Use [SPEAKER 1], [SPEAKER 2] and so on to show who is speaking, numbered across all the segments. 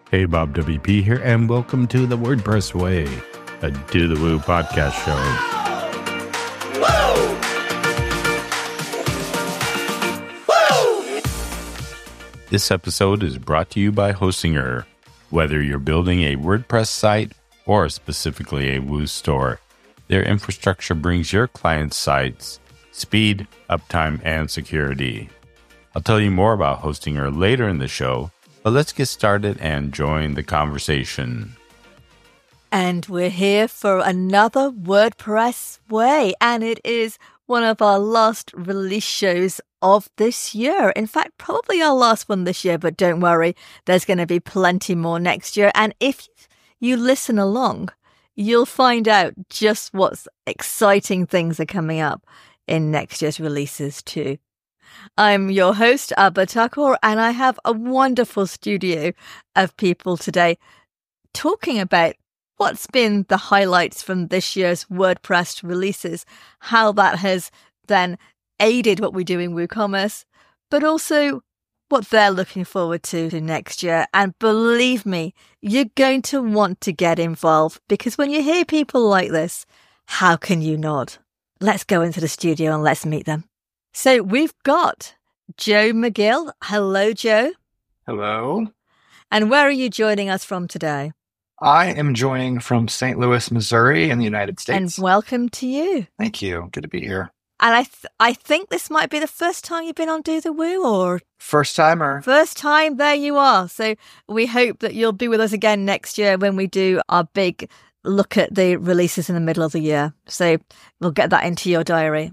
[SPEAKER 1] Hey, Bob WP here, and welcome to the WordPress Way, a Do the Woo podcast show. Woo! This episode is brought to you by Hostinger. Whether you're building a WordPress site or specifically a Woo store, their infrastructure brings your clients' sites speed, uptime, and security. I'll tell you more about Hostinger later in the show, but let's get started and join the conversation.
[SPEAKER 2] And we're here for another WordPress Way, and it is one of our last release shows of this year. In fact, probably our last one this year, but don't worry, there's going to be plenty more next year. And if you listen along, you'll find out just what exciting things are coming up in next year's releases too. I'm your host, Abba Thakur, and I have a wonderful studio of people today talking about what's been the highlights from this year's WordPress releases, how that has then aided what we do in WooCommerce, but also what they're looking forward to next year. And believe me, you're going to want to get involved, because when you hear people like this, how can you not? Let's go into the studio and let's meet them. So we've got Joe McGill. Hello, Joe.
[SPEAKER 3] Hello.
[SPEAKER 2] And where are you joining us from today?
[SPEAKER 3] I am joining from St. Louis, Missouri in the United States.
[SPEAKER 2] And welcome to you.
[SPEAKER 3] Thank you. Good to be here.
[SPEAKER 2] And I think this might be the first time you've been on Do the Woo, or?
[SPEAKER 3] First timer.
[SPEAKER 2] First time, there you are. So we hope that you'll be with us again next year when we do our big look at the releases in the middle of the year. So we'll get that into your diary.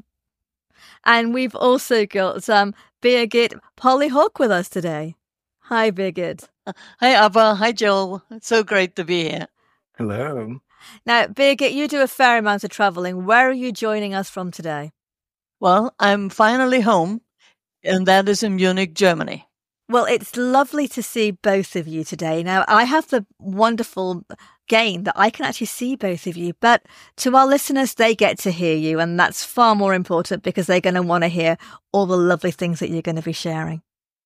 [SPEAKER 2] And we've also got Birgit Polyhawk with us today. Hi, Birgit.
[SPEAKER 4] Hi, Abba. Hi, Joel. It's so great to be here.
[SPEAKER 3] Hello.
[SPEAKER 2] Now, Birgit, you do a fair amount of traveling. Where are you joining us from today?
[SPEAKER 4] Well, I'm finally home, and that is in Munich, Germany.
[SPEAKER 2] Well, it's lovely to see both of you today. Now, I have the wonderful gain that I can actually see both of you, but to our listeners, they get to hear you, and that's far more important because they're going to want to hear all the lovely things that you're going to be sharing.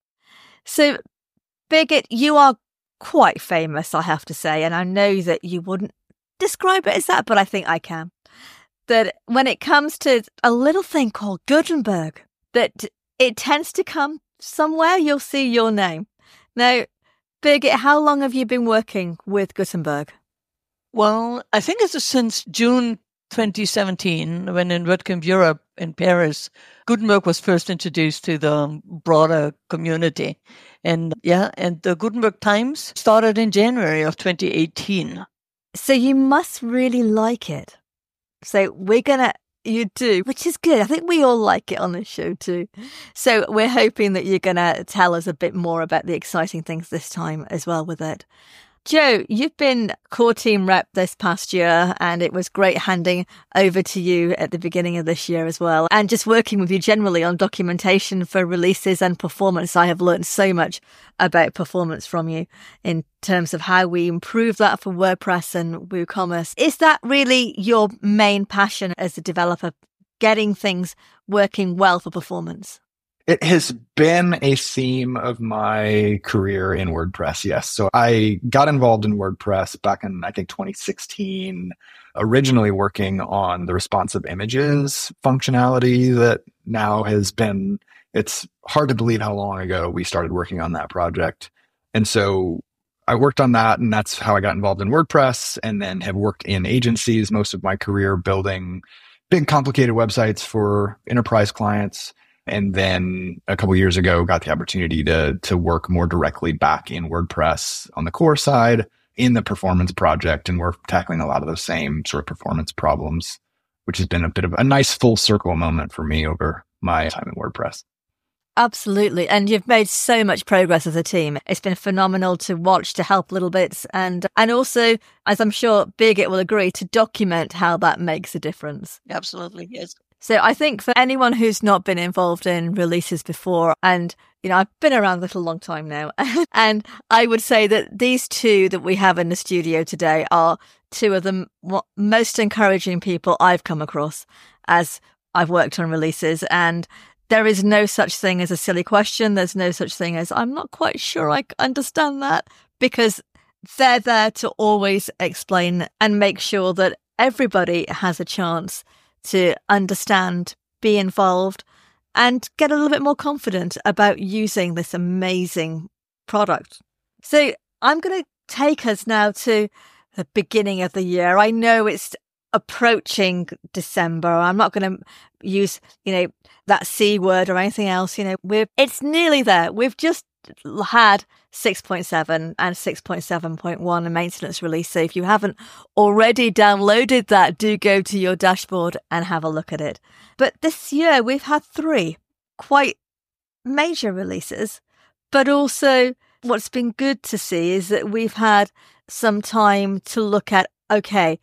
[SPEAKER 2] So, Birgit, you are quite famous, I have to say, and I know that you wouldn't describe it as that, but I think I can. That when it comes to a little thing called Gutenberg, that it tends to come somewhere, you'll see your name. Now, Birgit, how long have you been working with Gutenberg?
[SPEAKER 4] Well, I think it's since June 2017, when in WordCamp Europe in Paris, Gutenberg was first introduced to the broader community. And the Gutenberg Times started in January of 2018.
[SPEAKER 2] So you must really like it. So you do, which is good. I think we all like it on this show too. So we're hoping that you're going to tell us a bit more about the exciting things this time as well with it. Joe, you've been core team rep this past year, and it was great handing over to you at the beginning of this year as well. And just working with you generally on documentation for releases and performance. I have learned so much about performance from you in terms of how we improve that for WordPress and WooCommerce. Is that really your main passion as a developer, getting things working well for performance?
[SPEAKER 3] It has been a theme of my career in WordPress, yes. So I got involved in WordPress back in, I think, 2016, originally working on the responsive images functionality that now has been, it's hard to believe how long ago we started working on that project. And so I worked on that, and that's how I got involved in WordPress, and then have worked in agencies most of my career building big, complicated websites for enterprise clients. And then a couple of years ago, got the opportunity to work more directly back in WordPress on the core side in the performance project. And we're tackling a lot of those same sort of performance problems, which has been a bit of a nice full circle moment for me over my time in WordPress.
[SPEAKER 2] Absolutely. And you've made so much progress as a team. It's been phenomenal to watch, to help little bits. And also, as I'm sure Birgit will agree, to document how that makes a difference.
[SPEAKER 4] Absolutely, yes.
[SPEAKER 2] So I think for anyone who's not been involved in releases before, and, I've been around a little long time now, and I would say that these two that we have in the studio today are two of the most encouraging people I've come across as I've worked on releases. And there is no such thing as a silly question. There's no such thing as, I'm not quite sure I understand that, because they're there to always explain and make sure that everybody has a chance to understand, be involved, and get a little bit more confident about using this amazing product. So I'm going to take us now to the beginning of the year. I know it's approaching December. I'm not going to use, that C word or anything else. It's nearly there. We've just had 6.7 and 6.7.1 maintenance release. So if you haven't already downloaded that, do go to your dashboard and have a look at it. But this year we've had 3 quite major releases, but also what's been good to see is that we've had some time to look at, okay,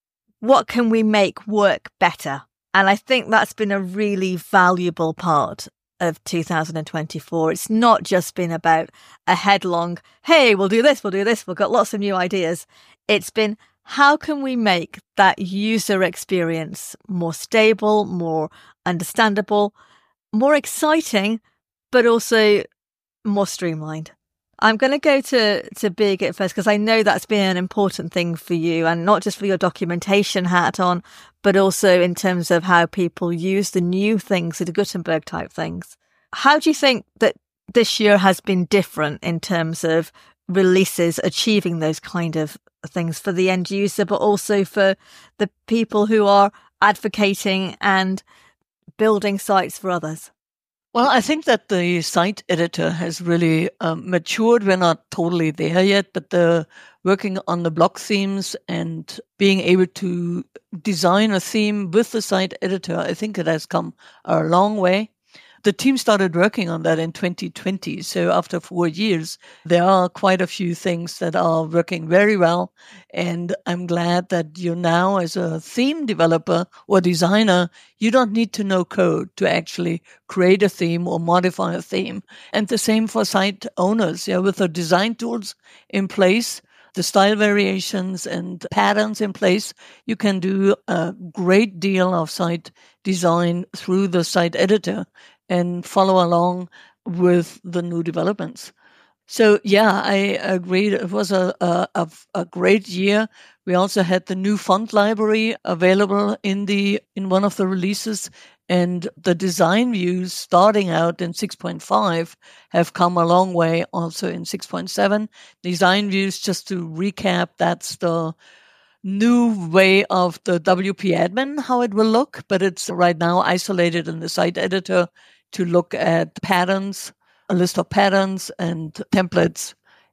[SPEAKER 2] what can we make work better? And I think that's been a really valuable part of 2024. It's not just been about a headlong, hey, we'll do this, we've got lots of new ideas. It's been, how can we make that user experience more stable, more understandable, more exciting, but also more streamlined? I'm going to go to Birgit first, because I know that's been an important thing for you, and not just for your documentation hat on, but also in terms of how people use the new things, the Gutenberg type things. How do you think that this year has been different in terms of releases achieving those kind of things for the end user, but also for the people who are advocating and building sites for others?
[SPEAKER 4] Well, I think that the site editor has really matured. We're not totally there yet, but the working on the block themes and being able to design a theme with the site editor, I think it has come a long way. The team started working on that in 2020. So after 4 years, there are quite a few things that are working very well. And I'm glad that you now, as a theme developer or designer, you don't need to know code to actually create a theme or modify a theme. And the same for site owners. With the design tools in place, the style variations and patterns in place, you can do a great deal of site design through the site editor and follow along with the new developments. So yeah, I agree. It was a great year. We also had the new font library available in one of the releases, and the design views starting out in 6.5 have come a long way also in 6.7. Design views, just to recap, that's the new way of the WP admin, how it will look, but it's right now isolated in the site editor to look at patterns, a list of patterns and templates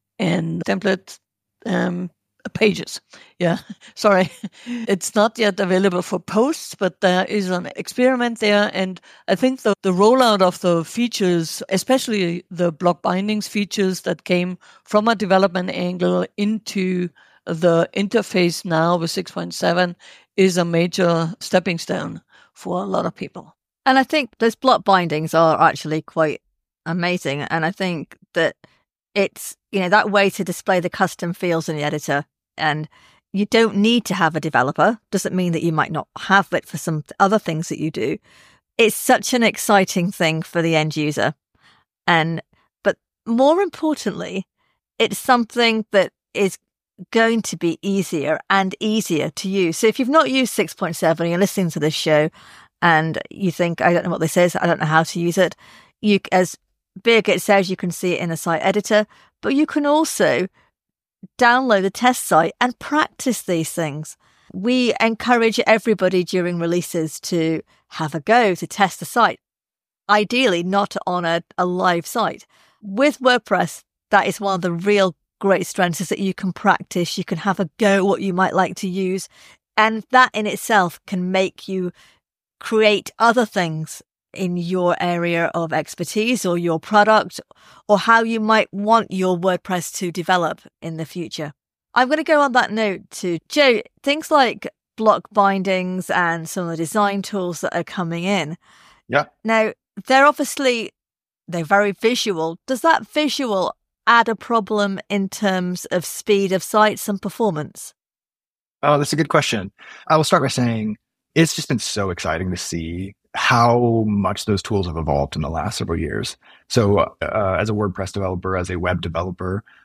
[SPEAKER 4] pages. Yeah, sorry. It's not yet available for posts, but there is an experiment there. And I think the rollout of the features, especially the block bindings features that came from a development angle into the interface now with 6.7, is a major stepping stone for a lot of people.
[SPEAKER 2] And I think those block bindings are actually quite amazing. And I think that it's, that way to display the custom fields in the editor. And you don't need to have a developer. Doesn't mean that you might not have it for some other things that you do. It's such an exciting thing for the end user. But more importantly, it's something that is going to be easier and easier to use. So if you've not used 6.7 and you're listening to this show and you think, I don't know what this is, I don't know how to use it, as Birgit says, you can see it in a site editor, but you can also download the test site and practice these things. We encourage everybody during releases to have a go, to test the site, ideally not on a live site. With WordPress, that is one of the real great strengths, is that you can practice, you can have a go at what you might like to use, and that in itself can make you create other things in your area of expertise or your product, or how you might want your WordPress to develop in the future. I'm going to go on that note to Joe. Things like block bindings and some of the design tools that are coming in.
[SPEAKER 3] Yeah.
[SPEAKER 2] Now, they're very visual. Does that visual add a problem in terms of speed of sites and performance?
[SPEAKER 3] Oh, that's a good question. I will start by saying it's just been so exciting to see how much those tools have evolved in the last several years. So as a WordPress developer, as a web developer,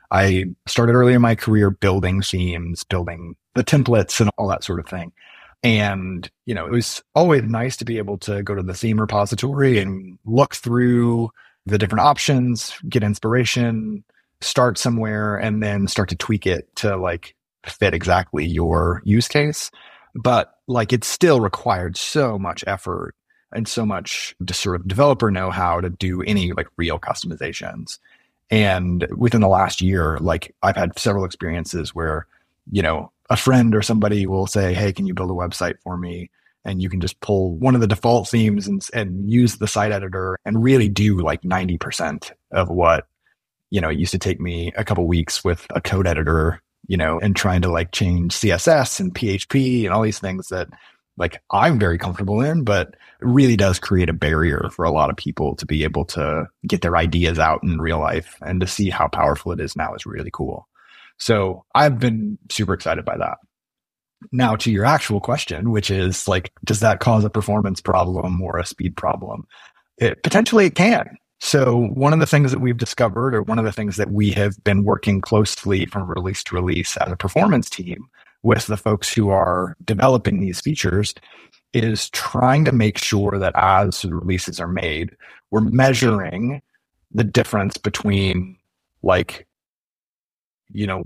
[SPEAKER 3] I started early in my career building themes, building the templates and all that sort of thing. And, you know, it was always nice to be able to go to the theme repository and look through the different options, get inspiration, start somewhere, and then start to tweak it to like fit exactly your use case. But like it still required so much effort and so much just sort of developer know-how to do any like real customizations. And within the last year, like I've had several experiences where, you know, a friend or somebody will say, hey, can you build a website for me? And you can just pull one of the default themes and use the site editor and really do like 90% of what, you know, it used to take me a couple weeks with a code editor, you know, and trying to like change CSS and PHP and all these things that like I'm very comfortable in, but it really does create a barrier for a lot of people to be able to get their ideas out in real life, and to see how powerful it is now is really cool. So I've been super excited by that. Now to your actual question, which is like, does that cause a performance problem or a speed problem? Potentially it can. So one of the things that we've discovered, or one of the things that we have been working closely from release to release as a performance team with the folks who are developing these features, is trying to make sure that as the releases are made, we're measuring the difference between like, you know,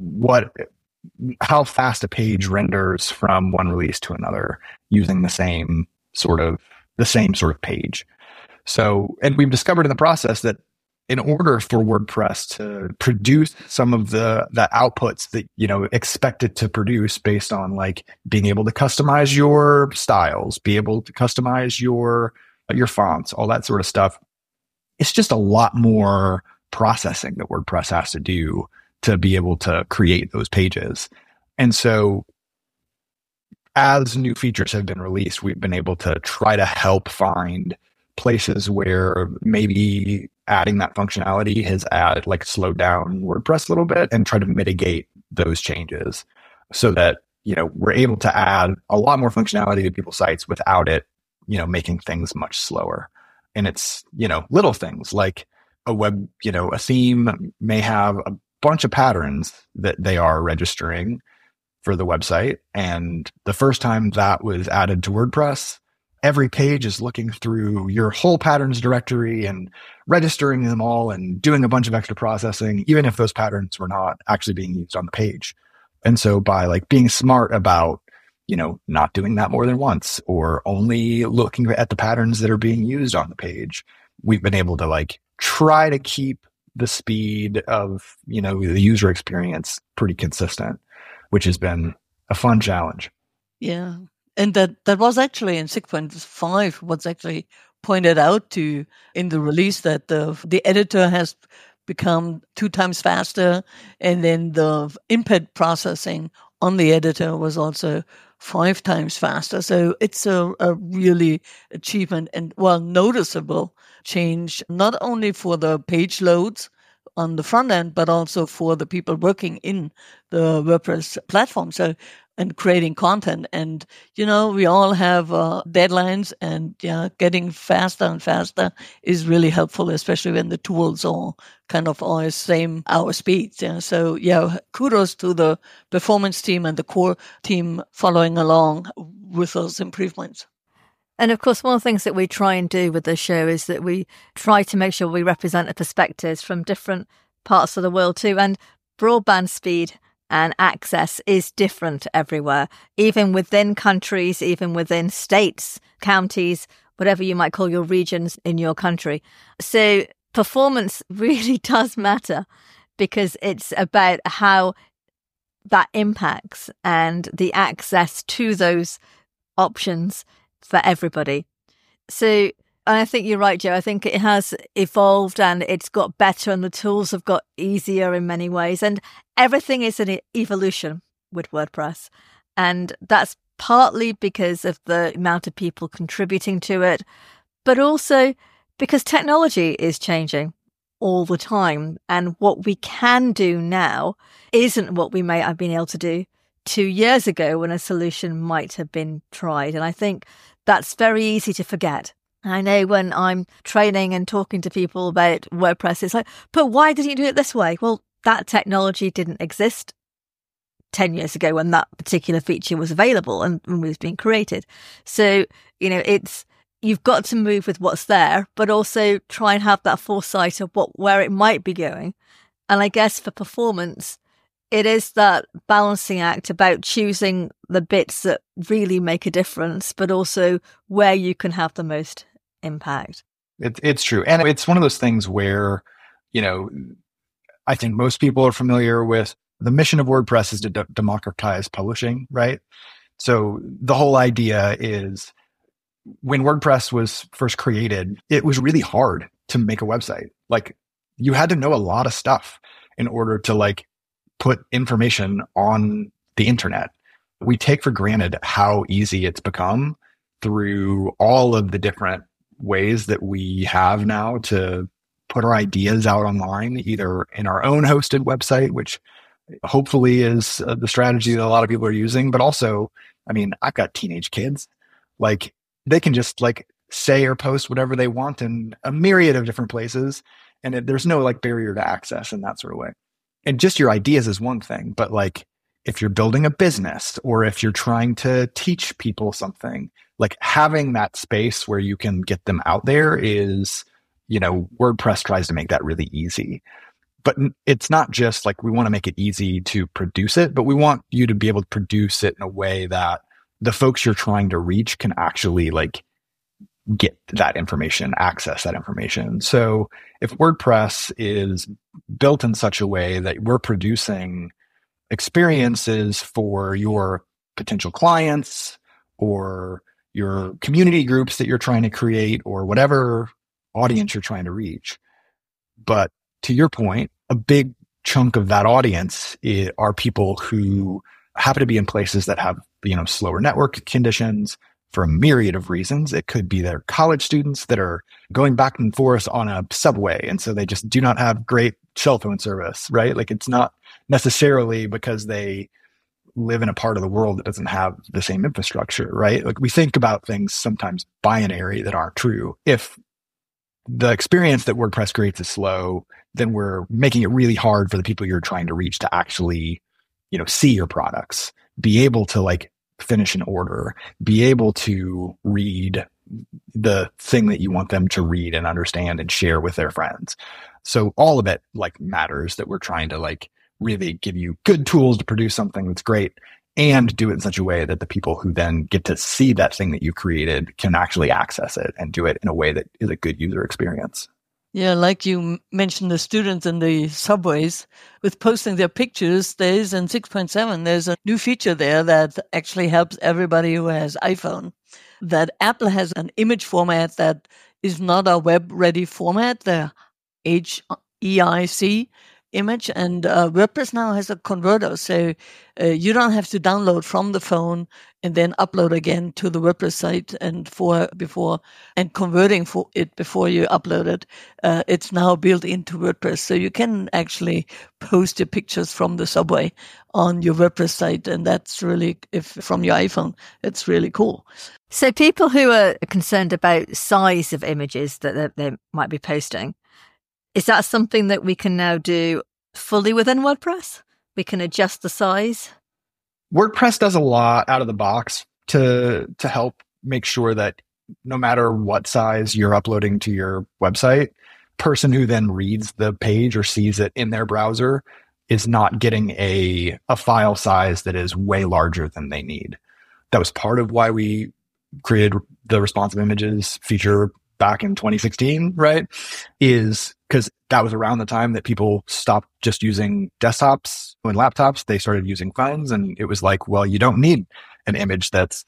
[SPEAKER 3] how fast a page renders from one release to another using the same sort of page. So, and we've discovered in the process that in order for WordPress to produce some of the outputs that, you know, expect it to produce based on like being able to customize your styles, be able to customize your fonts, all that sort of stuff, it's just a lot more processing that WordPress has to do to be able to create those pages. And so as new features have been released, we've been able to try to help find places where maybe adding that functionality has slowed down WordPress a little bit, and try to mitigate those changes so that, you know, we're able to add a lot more functionality to people's sites without it, you know, making things much slower. And it's, you know, little things like a theme may have a bunch of patterns that they are registering for the website. And the first time that was added to WordPress, every page is looking through your whole patterns directory and registering them all and doing a bunch of extra processing, even if those patterns were not actually being used on the page. And so by like being smart about, you know, not doing that more than once, or only looking at the patterns that are being used on the page, we've been able to like try to keep the speed of, you know, the user experience pretty consistent, which has been a fun challenge.
[SPEAKER 4] Yeah. And that was actually in 6.5 what's actually pointed out to in the release, that the editor has become 2 times faster, and then the input processing on the editor was also 5 times faster. So it's a really achievement and noticeable change, not only for the page loads on the front end, but also for the people working in the WordPress platform. So, and creating content. And, you know, we all have deadlines, and getting faster and faster is really helpful, especially when the tools are kind of always same our speeds. Yeah. So kudos to the performance team and the core team following along with those improvements.
[SPEAKER 2] And of course, one of the things that we try and do with the show is that we try to make sure we represent the perspectives from different parts of the world too. And broadband speed and access is different everywhere, even within countries, even within states, counties, whatever you might call your regions in your country. So performance really does matter, because it's about how that impacts and the access to those options for everybody. So I think you're right, Joe. I think it has evolved and it's got better, and the tools have got easier in many ways. And everything is an evolution with WordPress. And that's partly because of the amount of people contributing to it, but also because technology is changing all the time. And what we can do now isn't what we may have been able to do 2 years ago when a solution might have been tried. And I think that's very easy to forget. I know when I'm training and talking to people about WordPress, it's like, but why didn't you do it this way? Well, that technology didn't exist 10 years ago when that particular feature was available and was being created. So, you've got to move with what's there, but also try and have that foresight of where it might be going. And I guess for performance, it is that balancing act about choosing the bits that really make a difference, but also where you can have the most impact.
[SPEAKER 3] It's true. And it's one of those things where, I think most people are familiar with the mission of WordPress is to democratize publishing, right? So the whole idea is when WordPress was first created, it was really hard to make a website. Like you had to know a lot of stuff in order to put information on the internet. We take for granted how easy it's become through all of the different ways that we have now to put our ideas out online, either in our own hosted website, which hopefully is the strategy that a lot of people are using, but also, I've got teenage kids. They can just say or post whatever they want in a myriad of different places. And there's no barrier to access in that sort of way. And just your ideas is one thing, but if you're building a business or if you're trying to teach people something, having that space where you can get them out there is, WordPress tries to make that really easy. But it's not just we want to make it easy to produce it, but we want you to be able to produce it in a way that the folks you're trying to reach can actually get that information, access that information. So if WordPress is built in such a way that we're producing experiences for your potential clients or your community groups that you're trying to create or whatever audience you're trying to reach. But to your point, a big chunk of that audience are people who happen to be in places that have, slower network conditions for a myriad of reasons. It could be they're college students that are going back and forth on a subway. And so they just do not have great cell phone service, right? It's not necessarily because they live in a part of the world that doesn't have the same infrastructure, right? We think about things sometimes binary that aren't true. If the experience that WordPress creates is slow, then we're making it really hard for the people you're trying to reach to actually, see your products, be able to finish an order, be able to read the thing that you want them to read and understand and share with their friends. So all of it matters, that we're trying to really give you good tools to produce something that's great and do it in such a way that the people who then get to see that thing that you created can actually access it and do it in a way that is a good user experience.
[SPEAKER 4] Yeah, like you mentioned, the students in the subways with posting their pictures. There's in 6.7, there's a new feature there that actually helps everybody who has iPhone. That Apple has an image format that is not a web-ready format, the HEIC image, and WordPress now has a converter, so you don't have to download from the phone and then upload again to the WordPress site and converting for it before you upload it. It's now built into WordPress, so you can actually post your pictures from the subway on your WordPress site, and that's really, if from your iPhone, it's really cool.
[SPEAKER 2] So people who are concerned about size of images that they might be posting, is that something that we can now do fully within WordPress? We can adjust the size?
[SPEAKER 3] WordPress does a lot out of the box to help make sure that no matter what size you're uploading to your website, person who then reads the page or sees it in their browser is not getting a file size that is way larger than they need. That was part of why we created the responsive images feature back in 2016, right? Is because that was around the time that people stopped just using desktops and laptops. They started using phones, and it was well, you don't need an image that's,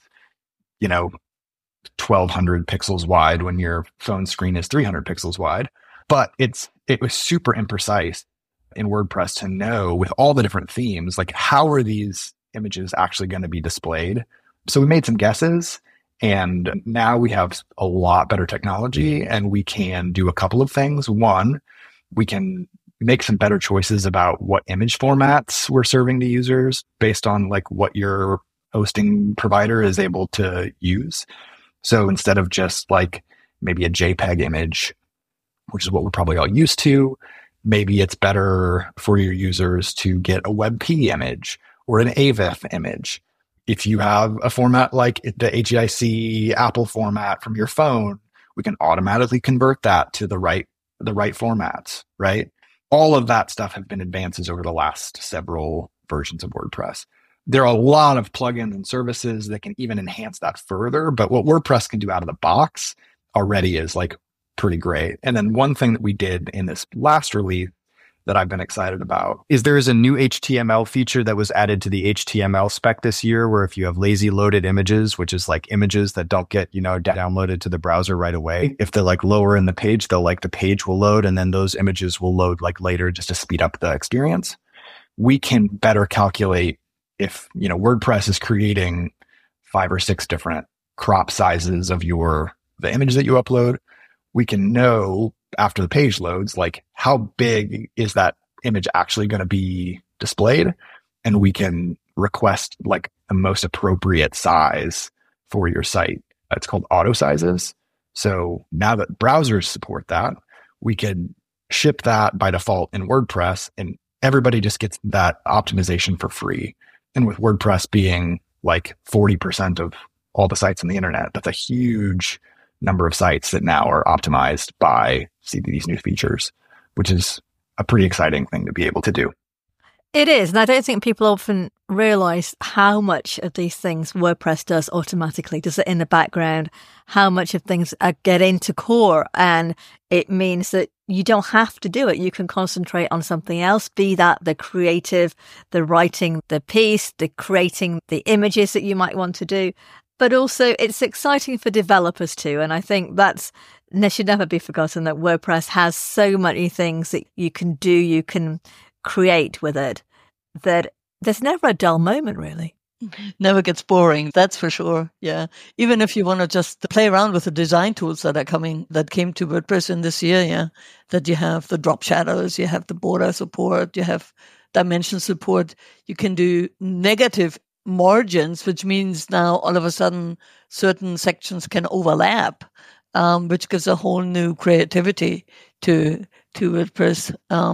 [SPEAKER 3] 1200 pixels wide when your phone screen is 300 pixels wide. But it was super imprecise in WordPress to know, with all the different themes, how are these images actually going to be displayed? So we made some guesses. And now we have a lot better technology, and we can do a couple of things. One, we can make some better choices about what image formats we're serving to users based on what your hosting provider is able to use. So instead of just maybe a JPEG image, which is what we're probably all used to, Maybe it's better for your users to get a WebP image or an AVIF image. If you have a format like the HEIC Apple format from your phone, we can automatically convert that to the right formats, right? All of that stuff have been advances over the last several versions of WordPress. There are a lot of plugins and services that can even enhance that further, but what WordPress can do out of the box already is like pretty great. And then one thing that we did in this last release that I've been excited about
[SPEAKER 5] is there is a new HTML feature that was added to the HTML spec this year, where if you have lazy loaded images, which is like images that don't get, downloaded to the browser right away, if they're like lower in the page, the page will load and then those images will load like later just to speed up the experience. We can better calculate if, WordPress is creating 5 or 6 different crop sizes of the image that you upload. We can know after the page loads, like how big is that image actually going to be displayed? And we can request like the most appropriate size for your site. It's called auto sizes. So now that browsers support that, we can ship that by default in WordPress and everybody just gets that optimization for free. And with WordPress being like 40% of all the sites on the internet, that's a huge number of sites that now are optimized by these new features, which is a pretty exciting thing to be able to do.
[SPEAKER 2] It is. And I don't think people often realize how much of these things WordPress does automatically, does it in the background, how much of things get into core. And it means that you don't have to do it. You can concentrate on something else, be that the creative, the writing, the piece, the creating the images that you might want to do. But also it's exciting for developers too. And I think that should never be forgotten that WordPress has so many things that you can do, you can create with it, that there's never a dull moment really.
[SPEAKER 4] Never gets boring, that's for sure. Yeah. Even if you want to just play around with the design tools that came to WordPress in this year, yeah, that you have the drop shadows, you have the border support, you have dimension support, you can do negative margins, which means now all of a sudden certain sections can overlap, which gives a whole new creativity to WordPress.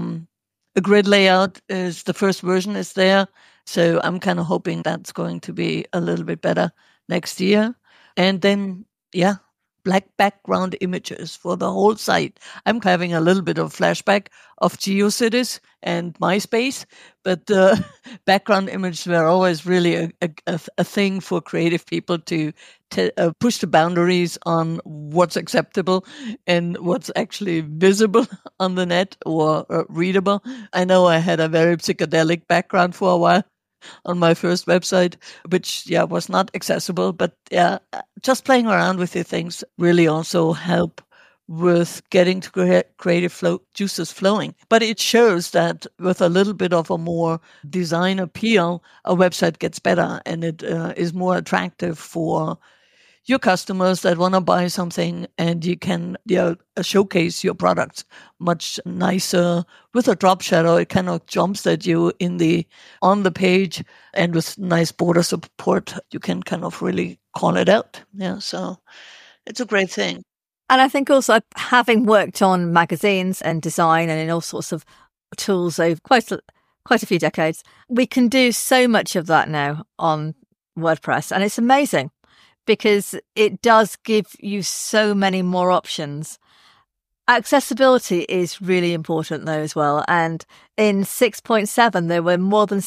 [SPEAKER 4] A grid layout is the first version is there. So I'm kind of hoping that's going to be a little bit better next year. And then, yeah, black background images for the whole site. I'm having a little bit of flashback of GeoCities and MySpace, but the background images were always really a thing for creative people to push the boundaries on what's acceptable and what's actually visible on the net or readable. I know I had a very psychedelic background for a while on my first website, which, was not accessible. But, just playing around with the things really also help with getting to creative juices flowing. But it shows that with a little bit of a more design appeal, a website gets better and it is more attractive for your customers that want to buy something, and you can showcase your products much nicer with a drop shadow. It kind of jumps at you on the page, and with nice border support, you can kind of really call it out. Yeah, so it's a great thing.
[SPEAKER 2] And I think also having worked on magazines and design and in all sorts of tools over quite a few decades, we can do so much of that now on WordPress, and it's amazing, because it does give you so many more options. Accessibility is really important though as well. And in 6.7, there were more than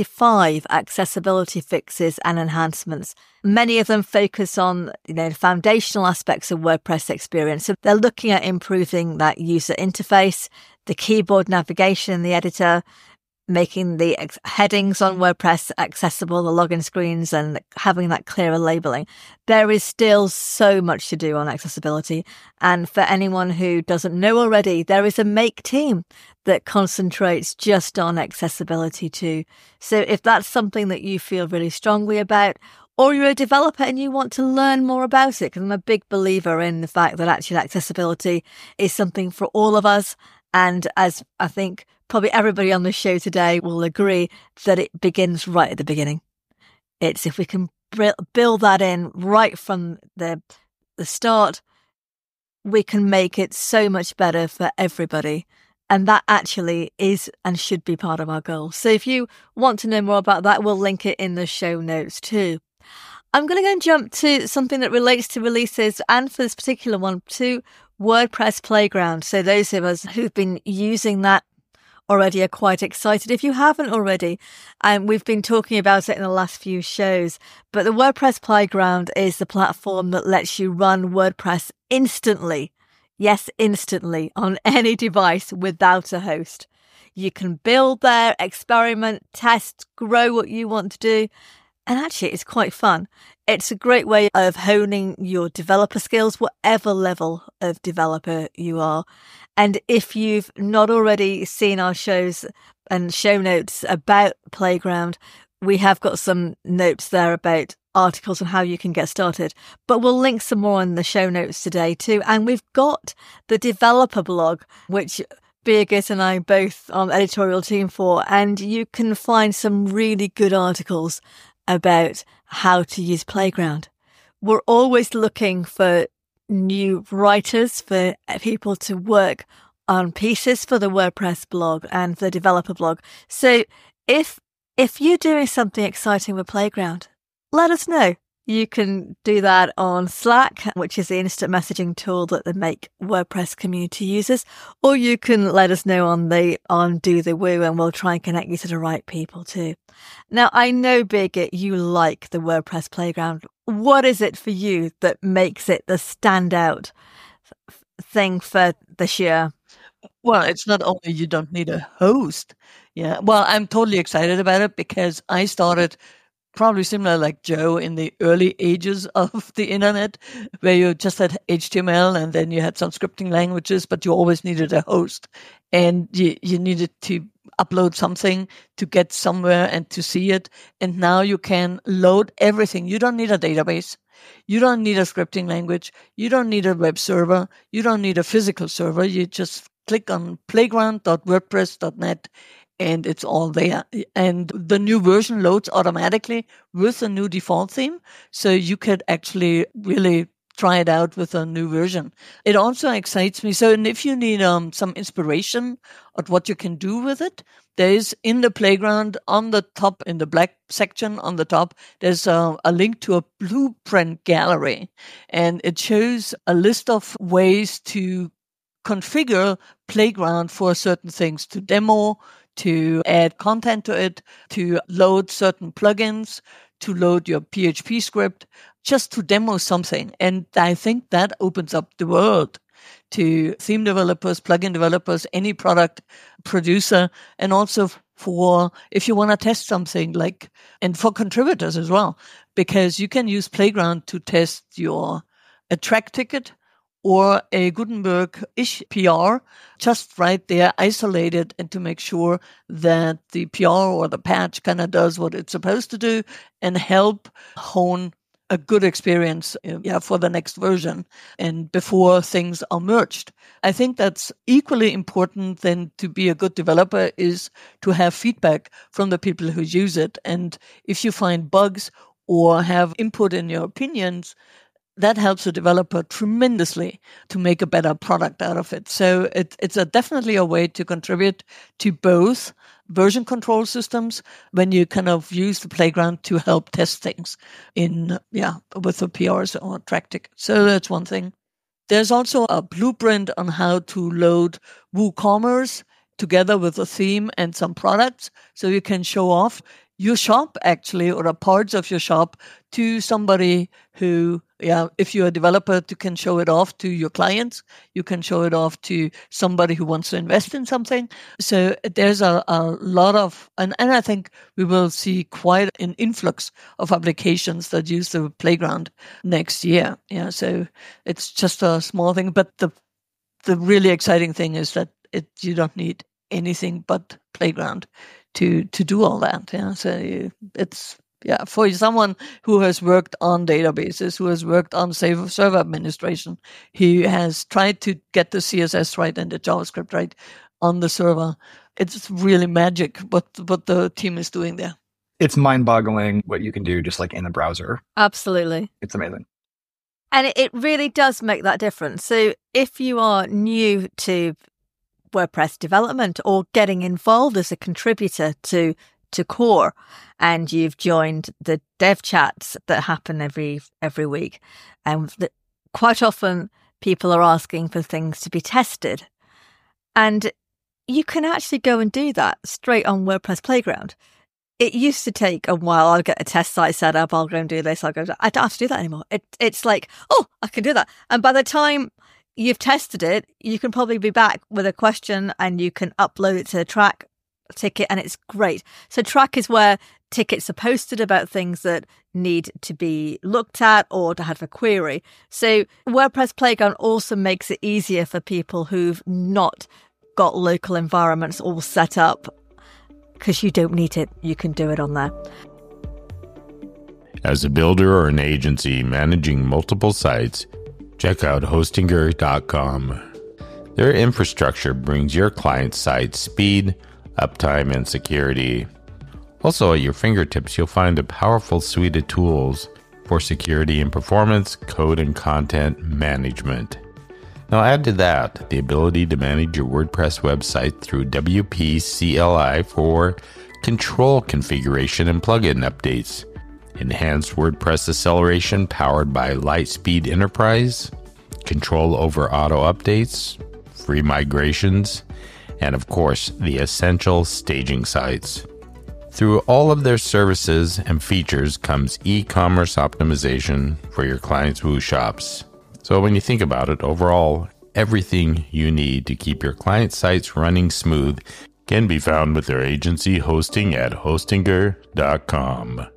[SPEAKER 2] 65 accessibility fixes and enhancements. Many of them focus on, foundational aspects of WordPress experience. So they're looking at improving that user interface, the keyboard navigation in the editor, making the headings on WordPress accessible, the login screens, and having that clearer labeling. There is still so much to do on accessibility. And for anyone who doesn't know already, there is a Make team that concentrates just on accessibility too. So if that's something that you feel really strongly about, or you're a developer and you want to learn more about it, because I'm a big believer in the fact that actually accessibility is something for all of us. And as I think probably everybody on the show today will agree, that it begins right at the beginning. It's if we can build that in right from the start, we can make it so much better for everybody. And that actually is and should be part of our goal. So if you want to know more about that, we'll link it in the show notes too. I'm going to go and jump to something that relates to releases, and for this particular one, to WordPress Playground. So those of us who've been using that already are quite excited. If you haven't already, we've been talking about it in the last few shows, but the WordPress Playground is the platform that lets you run WordPress instantly. Yes, instantly on any device without a host. You can build there, experiment, test, grow what you want to do. And actually, it's quite fun. It's a great way of honing your developer skills, whatever level of developer you are. And if you've not already seen our shows and show notes about Playground, we have got some notes there about articles on how you can get started. But we'll link some more in the show notes today too. And we've got the developer blog, which Birgit and I both on editorial team for, and you can find some really good articles about how to use Playground. We're always looking for new writers, for people to work on pieces for the WordPress blog and the developer blog. So if you're doing something exciting with Playground, let us know. You can do that on Slack, which is the instant messaging tool that the Make WordPress community uses, or you can let us know on Do the Woo, and we'll try and connect you to the right people too. Now, I know, Birgit, you like the WordPress Playground. What is it for you that makes it the standout thing for this year?
[SPEAKER 4] Well, it's not only you don't need a host. Yeah. Well, I'm totally excited about it because I started probably similar like Joe in the early ages of the internet, where you just had HTML and then you had some scripting languages, but you always needed a host, and you needed to upload something to get somewhere and to see it. And now you can load everything. You don't need a database. You don't need a scripting language. You don't need a web server. You don't need a physical server. You just click on playground.wordpress.net and it's all there. And the new version loads automatically with a new default theme. So you could actually really try it out with a new version. It also excites me. So, and if you need some inspiration of what you can do with it, there is in the Playground on the top, in the black section on the top, there's a link to a blueprint gallery. And it shows a list of ways to configure Playground for certain things, to demo, to add content to it, to load certain plugins, to load your PHP script, just to demo something. And I think that opens up the world to theme developers, plugin developers, any product producer, and also for if you want to test something and for contributors as well, because you can use Playground to test a track ticket or a Gutenberg-ish PR, just right there, isolated, and to make sure that the PR or the patch kind of does what it's supposed to do and help hone a good experience for the next version and before things are merged. I think that's equally important than to be a good developer is to have feedback from the people who use it. And if you find bugs or have input in your opinions, that helps a developer tremendously to make a better product out of it. So it's definitely a way to contribute to both version control systems when you kind of use the Playground to help test things with the PRs or track tickets. So that's one thing. There's also a blueprint on how to load WooCommerce together with a theme and some products, so you can show off your shop actually, or a parts of your shop to somebody who, if you're a developer, you can show it off to your clients. You can show it off to somebody who wants to invest in something. So there's a lot of, and I think we will see quite an influx of applications that use the Playground next year. Yeah, so it's just a small thing, but the really exciting thing is that you don't need anything but Playground to do all that. Yeah, so it's for someone who has worked on databases, who has worked on server administration, he has tried to get the CSS right and the JavaScript right on the server. It's really magic what the team is doing there.
[SPEAKER 3] It's mind-boggling what you can do just like in the browser.
[SPEAKER 2] Absolutely.
[SPEAKER 3] It's amazing.
[SPEAKER 2] And it really does make that difference. So if you are new to WordPress development or getting involved as a contributor to Core, and you've joined the dev chats that happen every week, and quite often people are asking for things to be tested, and you can actually go and do that straight on WordPress Playground. It used to take a while. I'll get a test site set up. I'll go and do this. I don't have to do that anymore. It's like, oh, I can do that. And by the time you've tested it, you can probably be back with a question and you can upload it to the Trac ticket, and it's great. So Trac is where tickets are posted about things that need to be looked at or to have a query. So WordPress Playground also makes it easier for people who've not got local environments all set up, because you don't need it. You can do it on there.
[SPEAKER 1] As a builder or an agency managing multiple sites, check out Hostinger.com. Their infrastructure brings your client's site speed, uptime, and security. Also, at your fingertips, you'll find a powerful suite of tools for security and performance, code and content management. Now add to that the ability to manage your WordPress website through WP CLI for control configuration and plugin updates, enhanced WordPress acceleration powered by Lightspeed Enterprise, control over auto updates, free migrations, and of course, the essential staging sites. Through all of their services and features comes e-commerce optimization for your clients' Woo shops. So when you think about it, overall, everything you need to keep your client sites running smooth can be found with their agency hosting at Hostinger.com.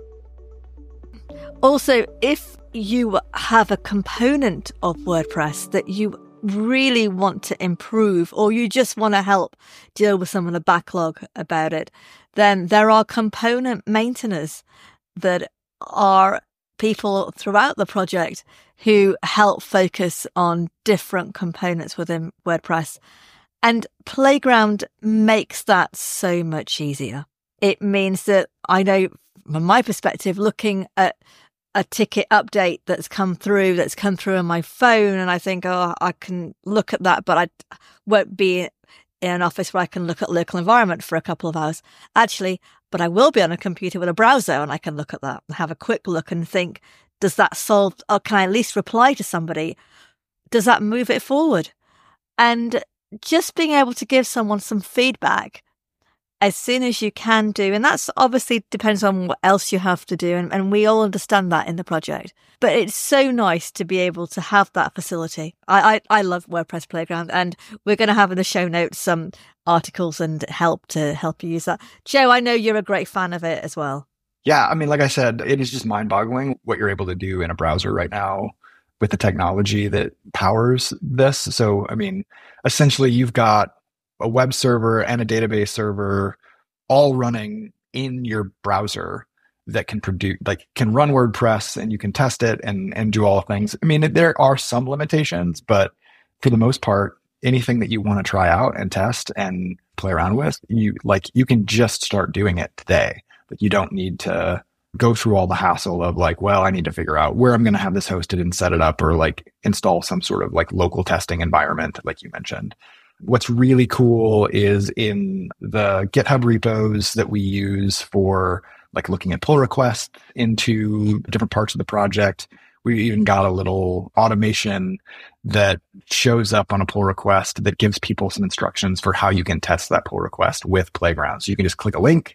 [SPEAKER 2] Also, if you have a component of WordPress that you really want to improve, or you just want to help deal with some of the backlog about it, then there are component maintainers that are people throughout the project who help focus on different components within WordPress. And Playground makes that so much easier. It means that I know from my perspective, looking at a ticket update that's come through on my phone, and I think, oh, I can look at that, but I won't be in an office where I can look at local environment for a couple of hours. Actually, but I will be on a computer with a browser, and I can look at that and have a quick look and think, does that solve, or can I at least reply to somebody? Does that move it forward? And just being able to give someone some feedback as soon as you can do, and that's obviously depends on what else you have to do, and we all understand that in the project. But it's so nice to be able to have that facility. I love WordPress Playground, and we're going to have in the show notes some articles and help you use that. Joe, I know you're a great fan of it as well.
[SPEAKER 3] Yeah, I mean, like I said, it is just mind-boggling what you're able to do in a browser right now with the technology that powers this. So, I mean, essentially you've got a web server and a database server all running in your browser that can can run WordPress, and you can test it and do all the things. I mean, there are some limitations, but for the most part, anything that you want to try out and test and play around with, you can just start doing it today. But you don't need to go through all the hassle of I need to figure out where I'm going to have this hosted and set it up, or install some sort of local testing environment, like you mentioned. What's really cool is in the GitHub repos that we use for looking at pull requests into different parts of the project. We even got a little automation that shows up on a pull request that gives people some instructions for how you can test that pull request with Playground. So you can just click a link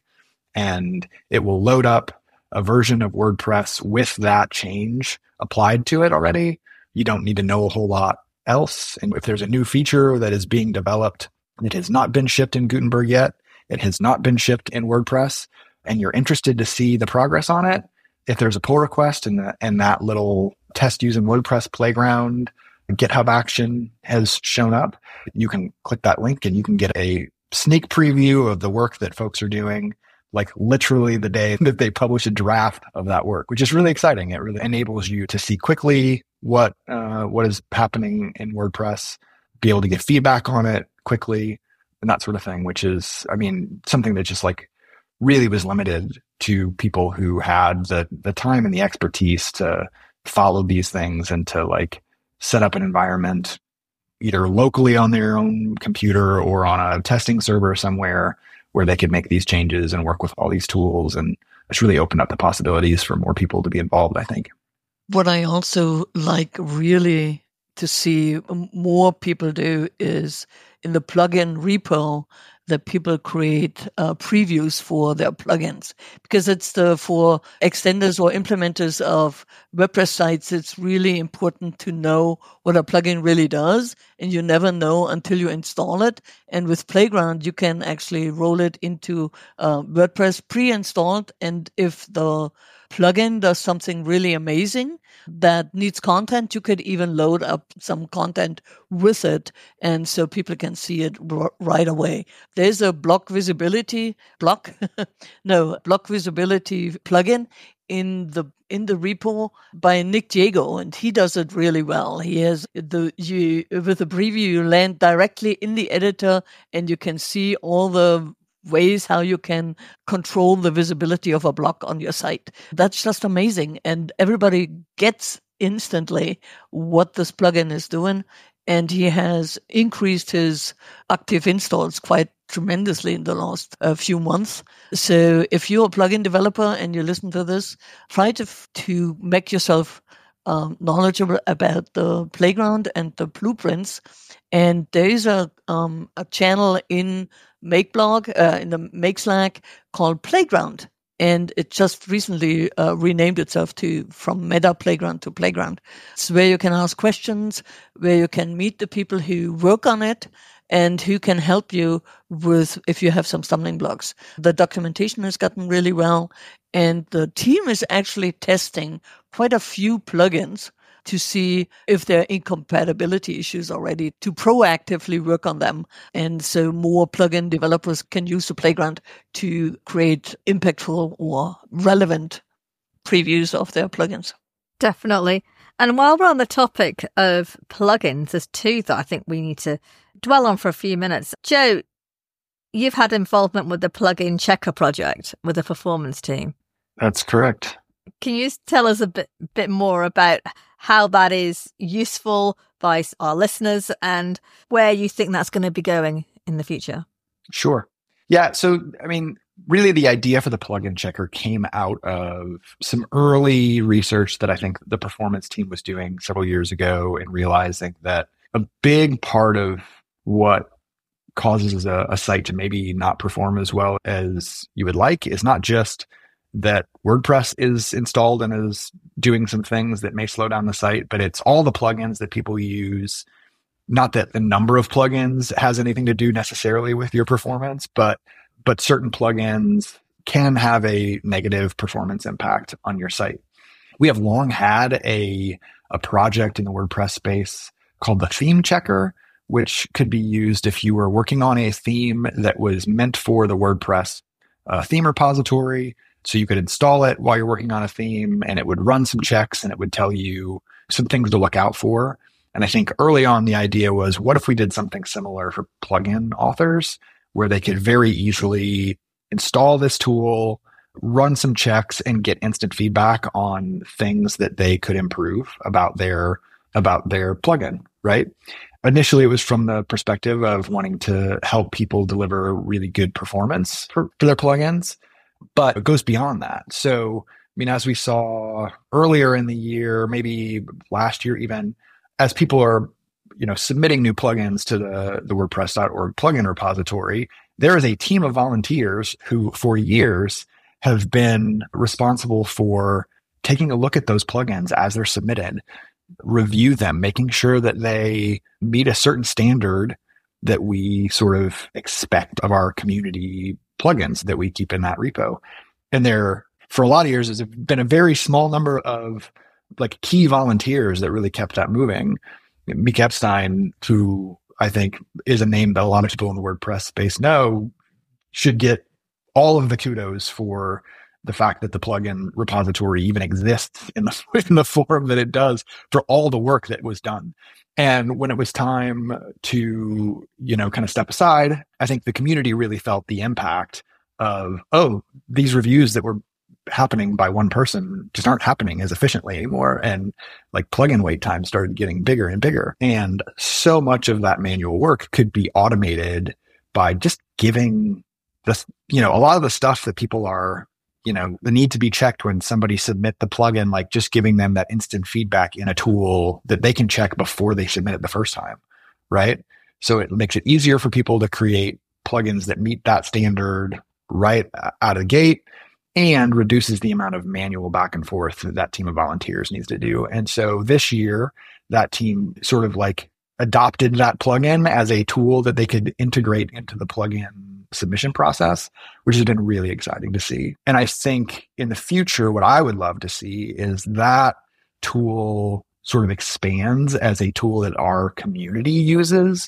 [SPEAKER 3] and it will load up a version of WordPress with that change applied to it already. You don't need to know a whole lot else. And if there's a new feature that is being developed that has not been shipped in Gutenberg yet, it has not been shipped in WordPress, and you're interested to see the progress on it, if there's a pull request and that little test using WordPress Playground GitHub action has shown up, you can click that link and you can get a sneak preview of the work that folks are doing, literally the day that they publish a draft of that work, which is really exciting. It really enables you to see quickly what is happening in WordPress, be able to get feedback on it quickly, and that sort of thing, which is, I mean, something that just really was limited to people who had the time and the expertise to follow these things and to set up an environment either locally on their own computer or on a testing server somewhere where they could make these changes and work with all these tools. And it's really opened up the possibilities for more people to be involved, I think.
[SPEAKER 4] What I also like really to see more people do is in the plugin repo that people create previews for their plugins, because it's for extenders or implementers of WordPress sites. It's really important to know what a plugin really does, and you never know until you install it. And with Playground, you can actually roll it into WordPress pre-installed, and if the plugin does something really amazing that needs content, you could even load up some content with it, and so people can see it right away. There's a block visibility plugin in the repo by Nick Jago, and he does it really well. He has with the preview, you land directly in the editor, and you can see all the ways how you can control the visibility of a block on your site. That's just amazing. And everybody gets instantly what this plugin is doing. And he has increased his active installs quite tremendously in the last few months. So if you're a plugin developer and you listen to this, try to make yourself knowledgeable about the Playground and the blueprints. And there is a channel in MakeBlog, in the Make Slack, called Playground. And it just recently renamed itself from Meta Playground to Playground. It's where you can ask questions, where you can meet the people who work on it, and who can help you with if you have some stumbling blocks. The documentation has gotten really well, and the team is actually testing quite a few plugins to see if there are incompatibility issues already, to proactively work on them. And so more plugin developers can use the Playground to create impactful or relevant previews of their plugins.
[SPEAKER 2] Definitely. And while we're on the topic of plugins, there's two that I think we need to dwell on for a few minutes. Joe, you've had involvement with the Plugin Checker project with the performance team.
[SPEAKER 3] That's correct.
[SPEAKER 2] Can you tell us a bit more about how that is useful by our listeners and where you think that's going to be going in the future?
[SPEAKER 3] Sure. Yeah. So, I mean, really the idea for the plugin checker came out of some early research that I think the performance team was doing several years ago, and realizing that a big part of what causes a site to maybe not perform as well as you would like is not just that WordPress is installed and is doing some things that may slow down the site, but it's all the plugins that people use. Not that the number of plugins has anything to do necessarily with your performance, but certain plugins can have a negative performance impact on your site. We have long had a project in the WordPress space called the Theme Checker, which could be used if you were working on a theme that was meant for the WordPress theme repository. So you could install it while you're working on a theme, and it would run some checks, and it would tell you some things to look out for. And I think early on, the idea was, what if we did something similar for plugin authors, where they could very easily install this tool, run some checks, and get instant feedback on things that they could improve about their plugin, right? Initially, it was from the perspective of wanting to help people deliver really good performance for their plugins, but it goes beyond that. So, I mean, as we saw earlier in the year, maybe last year even, as people are, submitting new plugins to the WordPress.org plugin repository, there is a team of volunteers who, for years, have been responsible for taking a look at those plugins as they're submitted, review them, making sure that they meet a certain standard that we sort of expect of our community plugins that we keep in that repo. And there, for a lot of years, has been a very small number of key volunteers that really kept that moving. Meek Epstein, who I think is a name that a lot of people in the WordPress space know, should get all of the kudos for the fact that the plugin repository even exists in the form that it does, for all the work that was done. And when it was time to, kind of step aside, I think the community really felt the impact of, these reviews that were happening by one person just aren't happening as efficiently anymore. And like plugin wait times started getting bigger and bigger. And so much of that manual work could be automated by just giving this, a lot of the stuff that people are, the need to be checked when somebody submit the plugin, like just giving them that instant feedback in a tool that they can check before they submit it the first time. Right. So it makes it easier for people to create plugins that meet that standard right out of the gate, and reduces the amount of manual back and forth that team of volunteers needs to do. And so this year, that team sort of like adopted that plugin as a tool that they could integrate into the plugin submission process, which has been really exciting to see. And I think in the future, what I would love to see is that tool sort of expands as a tool that our community uses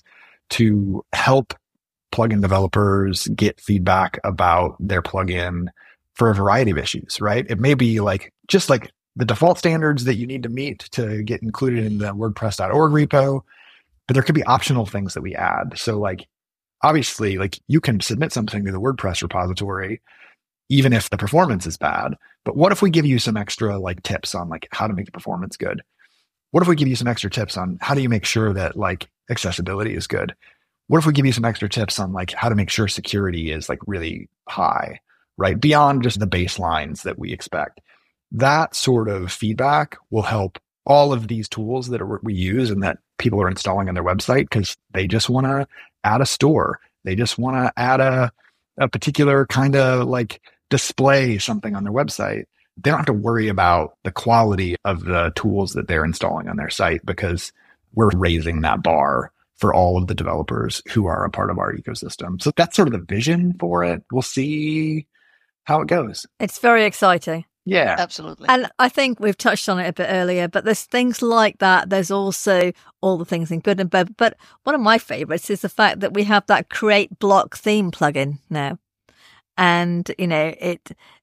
[SPEAKER 3] to help plugin developers get feedback about their plugin for a variety of issues, right? It may be like just like the default standards that you need to meet to get included in the WordPress.org repo, but there could be optional things that we add. So like, obviously, like you can submit something to the WordPress repository, even if the performance is bad. But what if we give you some extra like tips on like how to make the performance good? What if we give you some extra tips on how do you make sure that like accessibility is good? What if we give you some extra tips on like how to make sure security is like really high, right? Beyond just the baselines that we expect. That sort of feedback will help all of these tools that we use and that people are installing on their website because they just want to add a store. They just want to add a particular kind of like display something on their website. They don't have to worry about the quality of the tools that they're installing on their site because we're raising that bar for all of the developers who are a part of our ecosystem. So that's sort of the vision for it. We'll see how it goes.
[SPEAKER 2] It's very exciting.
[SPEAKER 3] Yeah,
[SPEAKER 4] absolutely.
[SPEAKER 2] And I think we've touched on it a bit earlier, but there's things like that. There's also all the things in good and bad. But one of my favorites is the fact that we have that Create Block theme plugin now. And, the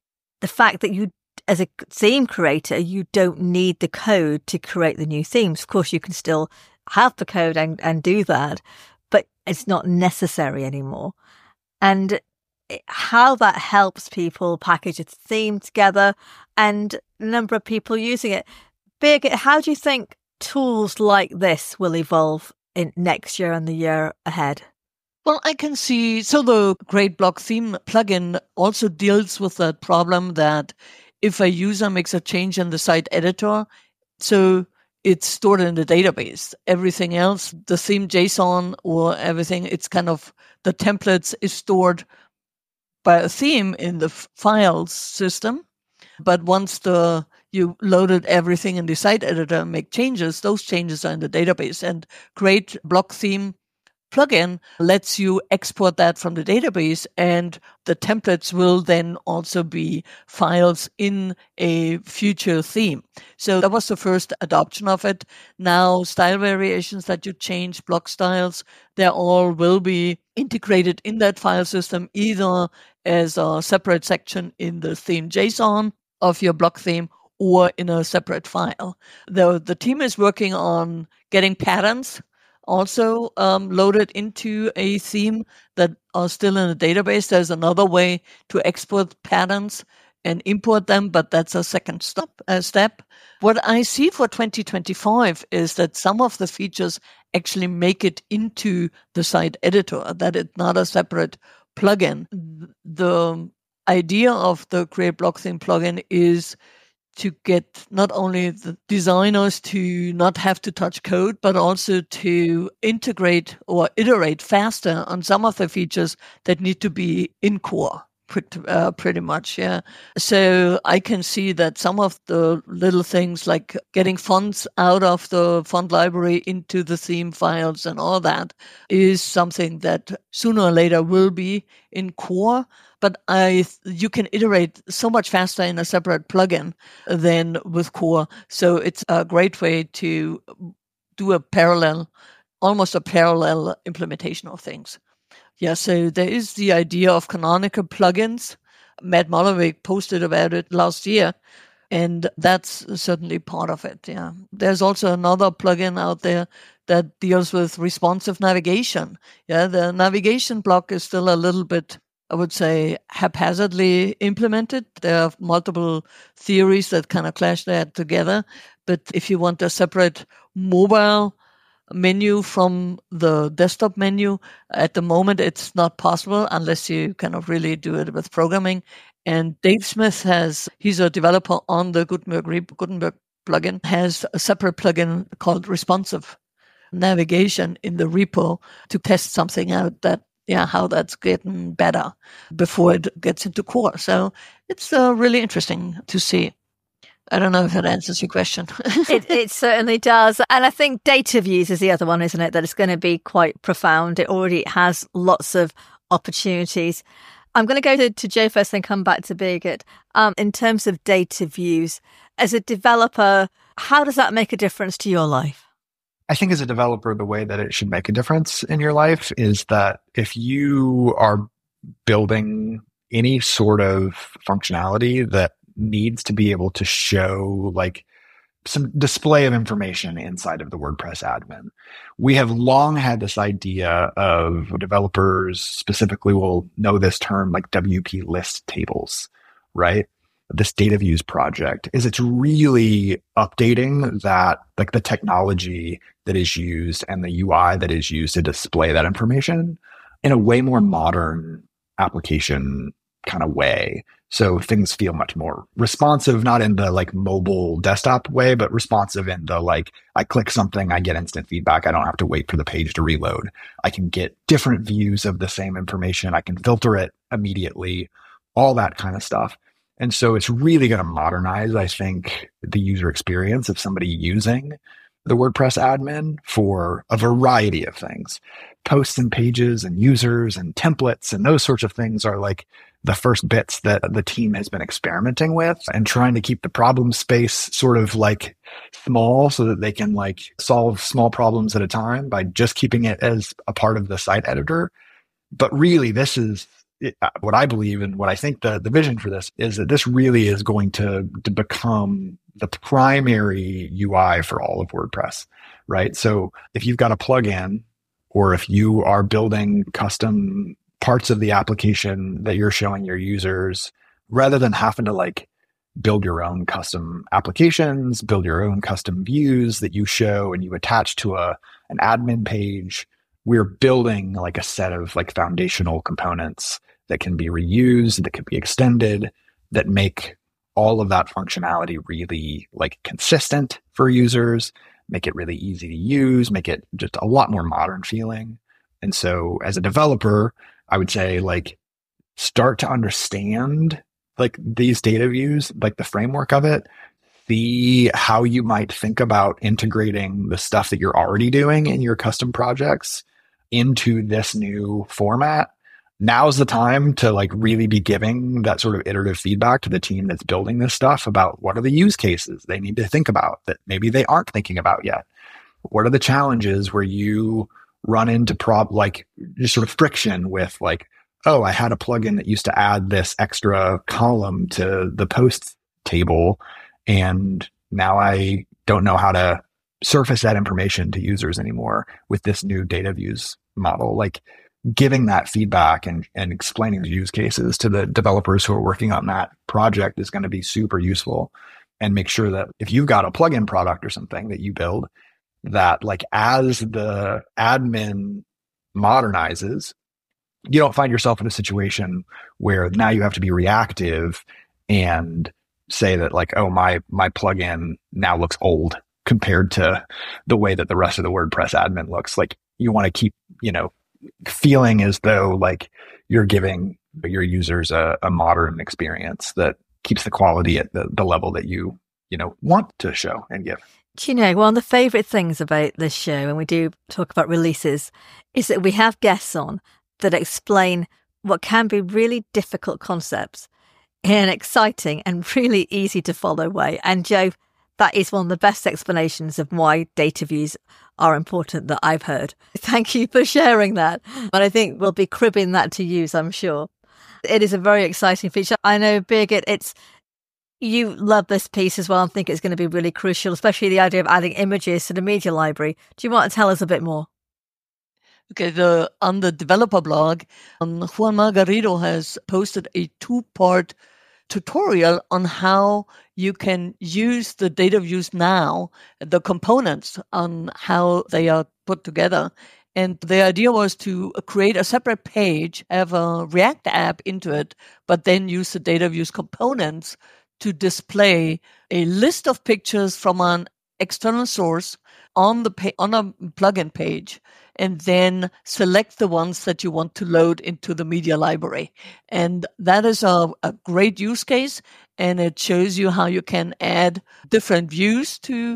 [SPEAKER 2] fact that you, as a theme creator, you don't need the code to create the new themes. Of course, you can still have the code and do that, but it's not necessary anymore. And how that helps people package a theme together and the number of people using it. Birgit, how do you think tools like this will evolve in next year and the year ahead?
[SPEAKER 4] Well, I can see, so the Create Block theme plugin also deals with that problem that if a user makes a change in the site editor, so it's stored in the database. Everything else, the theme JSON or everything, it's kind of, the templates is stored by a theme in the files system. But once you loaded everything in the site editor and make changes, those changes are in the database. And Create Block theme plugin lets you export that from the database, and the templates will then also be files in a future theme. So that was the first adoption of it. Now, style variations that you change, block styles, they all will be integrated in that file system, either as a separate section in the theme JSON of your block theme or in a separate file. The team is working on getting patterns also loaded into a theme that are still in a database. There's another way to export patterns and import them, but that's a second step. What I see for 2025 is that some of the features actually make it into the site editor, that it's not a separate plugin. The idea of the Create Block theme plugin is to get not only the designers to not have to touch code, but also to integrate or iterate faster on some of the features that need to be in core, pretty much, yeah. So I can see that some of the little things like getting fonts out of the font library into the theme files and all that is something that sooner or later will be in core. But you can iterate so much faster in a separate plugin than with core. So it's a great way to do almost a parallel implementation of things. Yeah, so there is the idea of canonical plugins. Matt Mollowig posted about it last year, and that's certainly part of it. Yeah, there's also another plugin out there that deals with responsive navigation. Yeah, the navigation block is still a little bit I would say, haphazardly implemented. There are multiple theories that kind of clash that together. But if you want a separate mobile menu from the desktop menu, at the moment it's not possible unless you kind of really do it with programming. And Dave Smith he's a developer on the Gutenberg plugin, has a separate plugin called Responsive Navigation in the repo to test something out how that's getting better before it gets into core. So it's really interesting to see. I don't know if that answers your question.
[SPEAKER 2] It certainly does. And I think data views is the other one, isn't it? That it's going to be quite profound. It already has lots of opportunities. I'm going to go to Joe first and come back to Birgit. In terms of data views, as a developer, how does that make a difference to your life?
[SPEAKER 3] I think as a developer, the way that it should make a difference in your life is that if you are building any sort of functionality that needs to be able to show like some display of information inside of the WordPress admin. We have long had this idea of developers specifically will know this term like WP list tables, right? This data views project is it's really updating that like the technology that is used and the UI that is used to display that information in a way more modern application kind of way. So things feel much more responsive, not in the like mobile desktop way, but responsive in the like, I click something, I get instant feedback. I don't have to wait for the page to reload. I can get different views of the same information. I can filter it immediately, all that kind of stuff. And so it's really going to modernize, I think, the user experience of somebody using the WordPress admin for a variety of things. Posts and pages and users and templates and those sorts of things are like the first bits that the team has been experimenting with and trying to keep the problem space sort of like small so that they can like solve small problems at a time by just keeping it as a part of the site editor. But really, this is what I believe and what I think the vision for this is that this really is going to become the primary UI for all of WordPress, right? So if you've got a plugin or if you are building custom parts of the application that you're showing your users, rather than having to like build your own custom applications, build your own custom views that you show and you attach to an admin page, we're building like a set of like foundational components that can be reused, that can be extended, that make all of that functionality really like consistent for users, make it really easy to use, make it just a lot more modern feeling. And so as a developer, I would say like start to understand like these data views, like the framework of it, see how you might think about integrating the stuff that you're already doing in your custom projects into this new format. Now's the time to like really be giving that sort of iterative feedback to the team that's building this stuff about what are the use cases they need to think about that maybe they aren't thinking about yet. What are the challenges where you run into like just sort of friction with like, oh, I had a plugin that used to add this extra column to the posts table, and now I don't know how to surface that information to users anymore with this new data views model. Like giving that feedback and explaining the use cases to the developers who are working on that project is going to be super useful. And make sure that if you've got a plugin product or something that you build, that like as the admin modernizes, you don't find yourself in a situation where now you have to be reactive and say that like, oh, my plugin now looks old compared to the way that the rest of the WordPress admin looks. Like you want to keep, feeling as though like you're giving your users a modern experience that keeps the quality at the level that you want to show and give.
[SPEAKER 2] Do you know, one of the favourite things about this show, when we do talk about releases, is that we have guests on that explain what can be really difficult concepts in an exciting and really easy to follow way. And Joe, that is one of the best explanations of why data views are important that I've heard. Thank you for sharing that. And I think we'll be cribbing that to use, I'm sure. It is a very exciting feature. I know, Birgit, you love this piece as well and think it's going to be really crucial, especially the idea of adding images to the media library. Do you want to tell us a bit more?
[SPEAKER 4] Okay, on the developer blog, Juan Margarito has posted a 2-part tutorial on how you can use the data views now, the components on how they are put together. And the idea was to create a separate page, have a React app into it, but then use the data views components to display a list of pictures from an external source on a plugin page, and then select the ones that you want to load into the media library. And that is a great use case, and it shows you how you can add different views to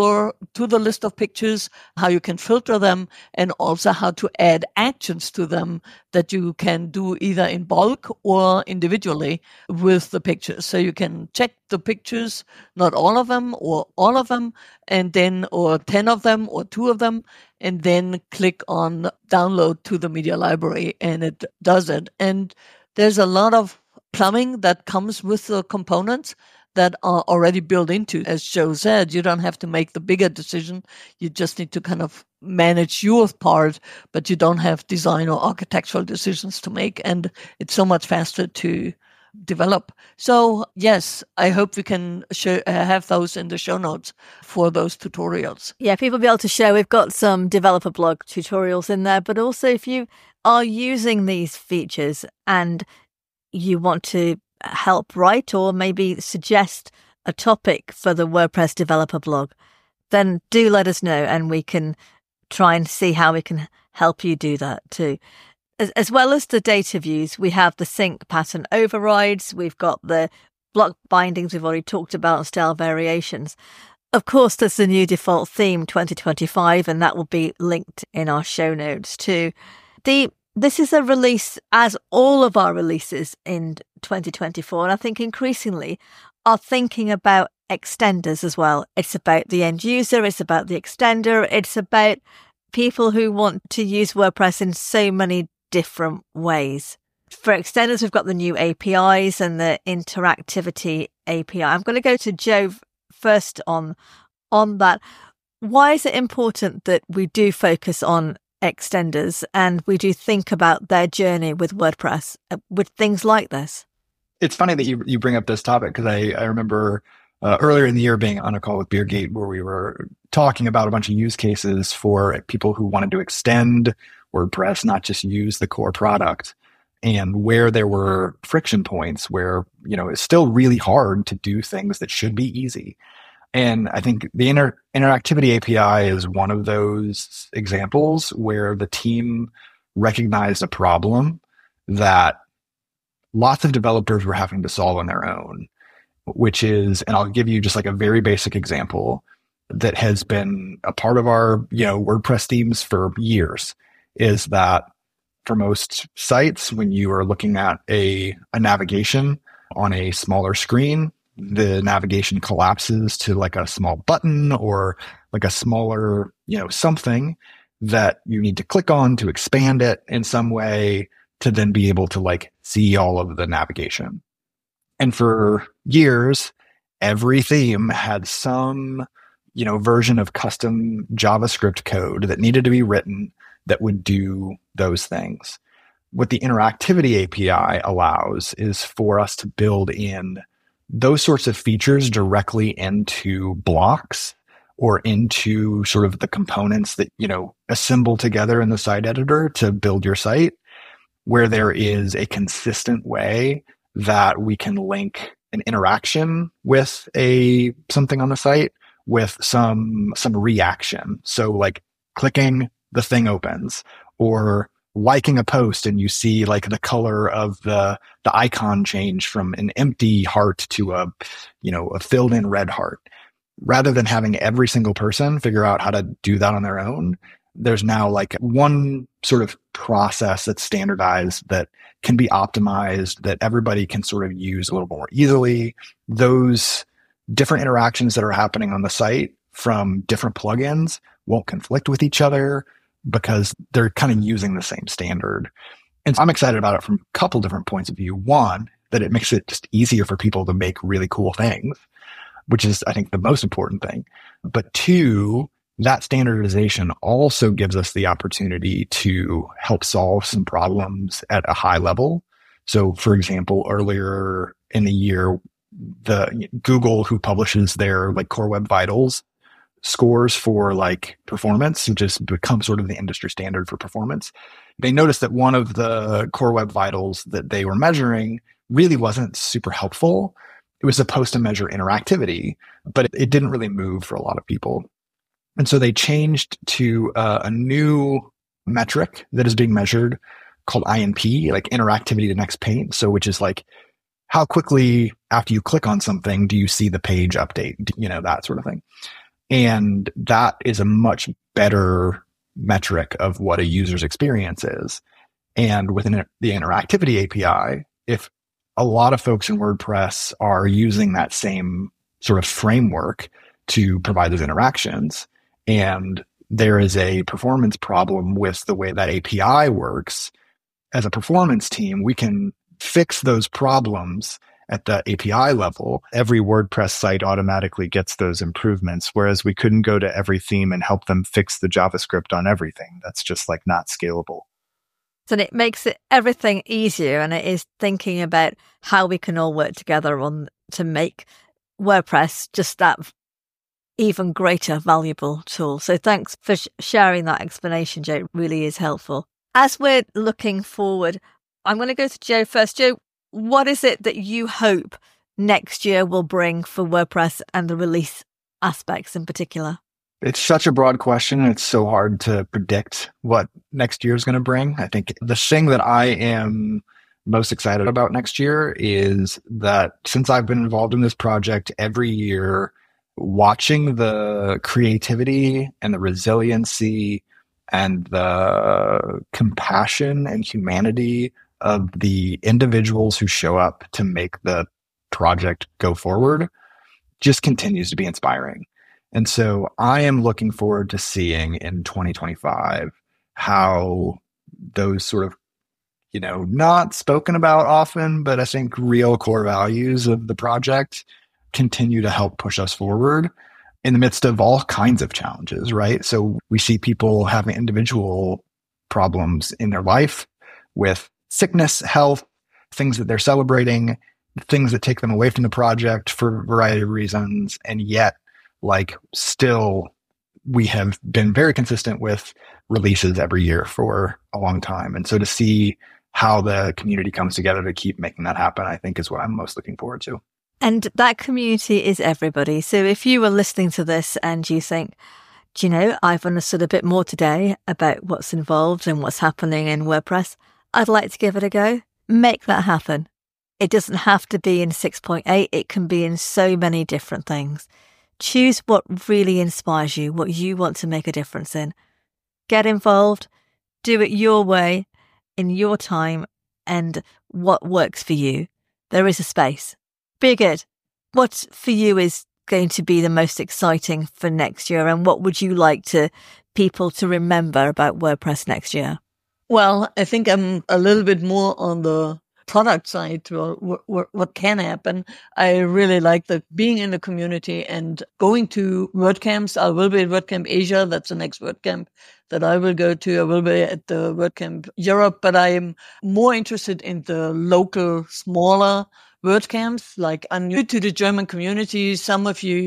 [SPEAKER 4] the list of pictures, how you can filter them, and also how to add actions to them that you can do either in bulk or individually with the pictures. So you can check the pictures, not all of them or all of them, and then, or 10 of them or 2 of them, and then click on download to the media library, and it does it. And there's a lot of plumbing that comes with the components that are already built into. As Joe said, you don't have to make the bigger decision. You just need to kind of manage your part, but you don't have design or architectural decisions to make. And it's so much faster to develop. So yes, I hope we can have those in the show notes for those tutorials.
[SPEAKER 2] Yeah, people will be able to share. We've got some developer blog tutorials in there, but also if you are using these features and you want to help write or maybe suggest a topic for the WordPress developer blog, then do let us know and we can try and see how we can help you do that too. As well as the data views, we have the sync pattern overrides. We've got the block bindings we've already talked about, and style variations. Of course, there's the new default theme 2025, and that will be linked in our show notes too. This is a release, as all of our releases in 2024, and I think increasingly are thinking about extenders as well. It's about the end user, it's about the extender, it's about people who want to use WordPress in so many different ways. For extenders, we've got the new APIs and the interactivity API. I'm going to go to Joe first on that. Why is it important that we do focus on extenders and we do think about their journey with WordPress with things like this?
[SPEAKER 3] It's funny that you bring up this topic, because I remember earlier in the year being on a call with Beergate where we were talking about a bunch of use cases for people who wanted to extend WordPress, not just use the core product, and where there were friction points where, it's still really hard to do things that should be easy. And I think the interactivity API is one of those examples where the team recognized a problem that lots of developers were having to solve on their own, which is, and I'll give you just like a very basic example that has been a part of our, WordPress themes for years, is that for most sites, when you are looking at a navigation on a smaller screen, the navigation collapses to like a small button or like a smaller, something that you need to click on to expand it in some way to then be able to like see all of the navigation. And for years, every theme had some, version of custom JavaScript code that needed to be written that would do those things. What the interactivity API allows is for us to build in those sorts of features directly into blocks or into sort of the components that, assemble together in the site editor to build your site, where there is a consistent way that we can link an interaction with something on the site with some reaction. So like clicking, the thing opens, or liking a post and you see like the color of the icon change from an empty heart to a filled in red heart. Rather than having every single person figure out how to do that on their own, there's now like one sort of process that's standardized that can be optimized, that everybody can sort of use a little more easily. Those different interactions that are happening on the site from different plugins won't conflict with each other because they're kind of using the same standard. And so I'm excited about it from a couple different points of view. One, that it makes it just easier for people to make really cool things, which is, I think, the most important thing. But two, that standardization also gives us the opportunity to help solve some problems at a high level. So, for example, earlier in the year, the Google, who publishes their like Core Web Vitals scores for like performance, which has become sort of the industry standard for performance, they noticed that one of the Core Web Vitals that they were measuring really wasn't super helpful. It was supposed to measure interactivity, but it didn't really move for a lot of people. And so they changed to a new metric that is being measured called INP, like interactivity to next paint. So which is like, how quickly after you click on something do you see the page update, that sort of thing. And that is a much better metric of what a user's experience is. And within the interactivity API, if a lot of folks in WordPress are using that same sort of framework to provide those interactions, and there is a performance problem with the way that API works, as a performance team, we can fix those problems at the API level.
[SPEAKER 5] Every WordPress site automatically gets those improvements, whereas we couldn't go to every theme and help them fix the JavaScript on everything. That's just like not scalable.
[SPEAKER 2] So it makes everything easier, and it is thinking about how we can all work together to make WordPress just that even greater valuable tool. So thanks for sharing that explanation, Joe. It really is helpful. As we're looking forward, I'm going to go to Joe first. Joe, what is it that you hope next year will bring for WordPress and the release aspects in particular?
[SPEAKER 3] It's such a broad question. It's so hard to predict what next year is going to bring. I think the thing that I am most excited about next year is that since I've been involved in this project every year, watching the creativity and the resiliency and the compassion and humanity of the individuals who show up to make the project go forward just continues to be inspiring. And so I am looking forward to seeing in 2025 how those sort of, not spoken about often, but I think real core values of the project continue to help push us forward in the midst of all kinds of challenges, right? So we see people having individual problems in their life with sickness, health, things that they're celebrating, things that take them away from the project for a variety of reasons. And yet, still, we have been very consistent with releases every year for a long time. And so to see how the community comes together to keep making that happen, I think is what I'm most looking forward to.
[SPEAKER 2] And that community is everybody. So if you were listening to this and you think, I've understood a bit more today about what's involved and what's happening in WordPress, I'd like to give it a go. Make that happen. It doesn't have to be in 6.8. It can be in so many different things. Choose what really inspires you, what you want to make a difference in. Get involved. Do it your way, in your time, and what works for you. There is a space. Be good. What for you is going to be the most exciting for next year, and what would you like people to remember about WordPress next year?
[SPEAKER 4] Well, I think I'm a little bit more on the product side. What can happen? I really like being in the community and going to WordCamps. I will be at WordCamp Asia. That's the next WordCamp that I will go to. I will be at the WordCamp Europe, but I am more interested in the local, smaller WordCamps. I'm new to the German community. Some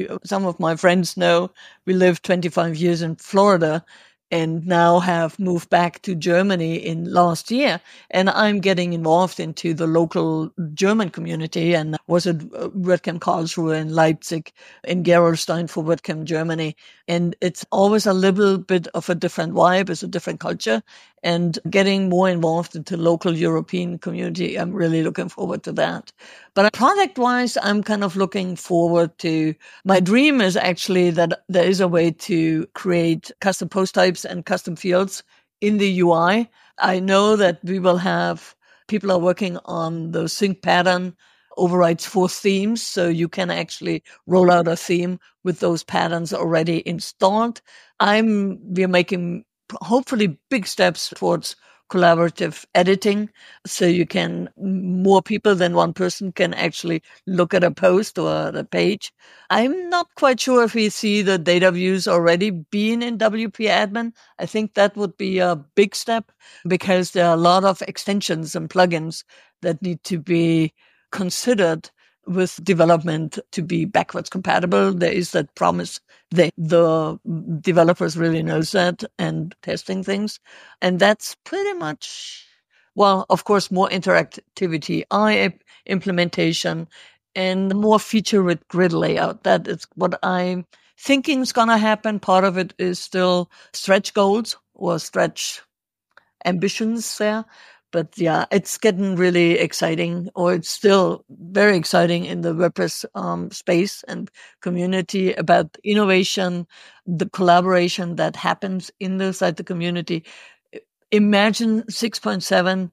[SPEAKER 4] of my friends know we lived 25 years in Florida and now have moved back to Germany in last year. And I'm getting involved into the local German community and was at WordCamp Karlsruhe in Leipzig, in Gerolstein for WordCamp Germany. And it's always a little bit of a different vibe. It's a different culture. And getting more involved into local European community, I'm really looking forward to that. But product-wise, I'm kind of looking forward to, my dream is actually that there is a way to create custom post types and custom fields in the UI. I know that people are working on the sync pattern overrides for themes, so you can actually roll out a theme with those patterns already installed. We're making hopefully big steps towards collaborative editing. So more people than one person can actually look at a post or a page. I'm not quite sure if we see the data views already being in WP Admin. I think that would be a big step because there are a lot of extensions and plugins that need to be considered with development to be backwards compatible. There is that promise that the developers really knows that and testing things. And that's pretty much, well, of course, more interactivity, implementation, and more feature with grid layout. That is what I'm thinking is going to happen. Part of it is still stretch goals or stretch ambitions there. But yeah, it's getting really exciting, or it's still very exciting in the WordPress space and community about innovation, the collaboration that happens inside the community. Imagine 6.7,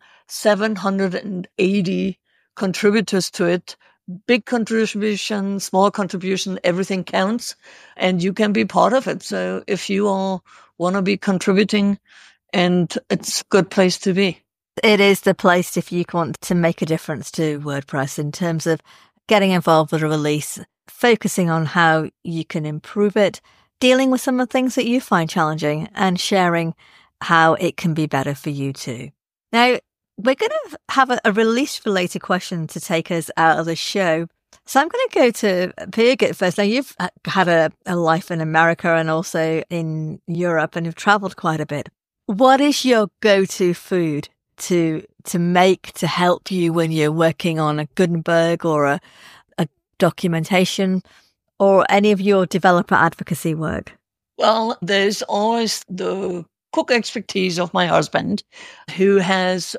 [SPEAKER 4] 780 contributors to it. Big contribution, small contribution, everything counts, and you can be part of it. So if you all want to be contributing, and it's a good place to be.
[SPEAKER 2] It is the place if you want to make a difference to WordPress in terms of getting involved with a release, focusing on how you can improve it, dealing with some of the things that you find challenging, and sharing how it can be better for you too. Now, we're going to have a release-related question to take us out of the show. So I'm going to go to Birgit first. Now, you've had a life in America and also in Europe, and you've traveled quite a bit. What is your go-to food to make to help you when you're working on a Gutenberg or a documentation or any of your developer advocacy work?
[SPEAKER 4] Well, there's always the cook expertise of my husband, who has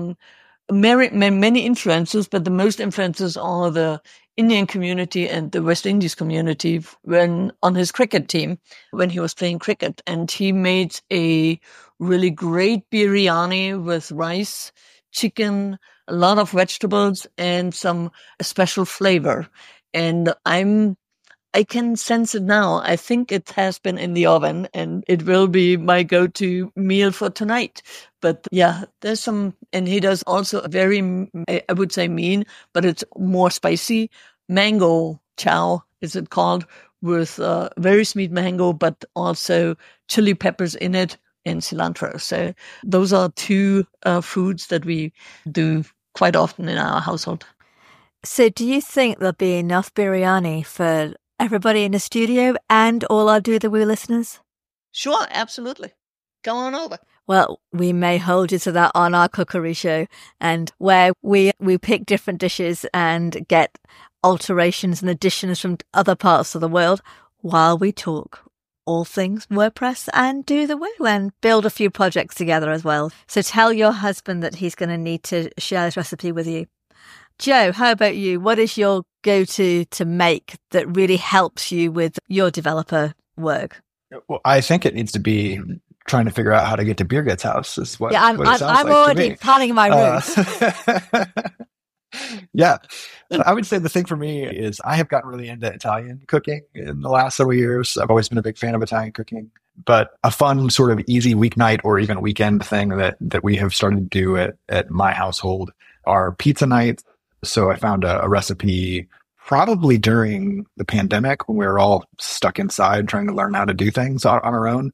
[SPEAKER 4] many influences, but the most influences are the Indian community and the West Indies community when on his cricket team, when he was playing cricket. And he made a really great biryani with rice, chicken, a lot of vegetables, and some special flavor. And I can sense it now. I think it has been in the oven, and it will be my go-to meal for tonight. But yeah, there's some, and he does also a very, I would say mean, but it's more spicy mango chow, is it called, with very sweet mango, but also chili peppers in it and cilantro. So those are two foods that we do quite often in our household.
[SPEAKER 2] So do you think there'll be enough biryani for everybody in the studio and all our Do The Woo listeners?
[SPEAKER 4] Sure, absolutely. Come on over.
[SPEAKER 2] Well, we may hold you to that on our cookery show, and where we pick different dishes and get alterations and additions from other parts of the world while we talk all things WordPress and Do The Woo and build a few projects together as well. So tell your husband that he's going to need to share this recipe with you. Joe, how about you? What is your go-to to make that really helps you with your developer work?
[SPEAKER 3] Well, I think it needs to be trying to figure out how to get to Birgit's house. Is what,
[SPEAKER 2] yeah,
[SPEAKER 3] what it sounds
[SPEAKER 2] I'm
[SPEAKER 3] like
[SPEAKER 2] already planning my route.
[SPEAKER 3] Yeah. I would say the thing for me is I have gotten really into Italian cooking in the last several years. I've always been a big fan of Italian cooking, but a fun sort of easy weeknight or even weekend thing that we have started to do at my household are pizza nights. So I found a recipe probably during the pandemic when we were all stuck inside trying to learn how to do things on our own,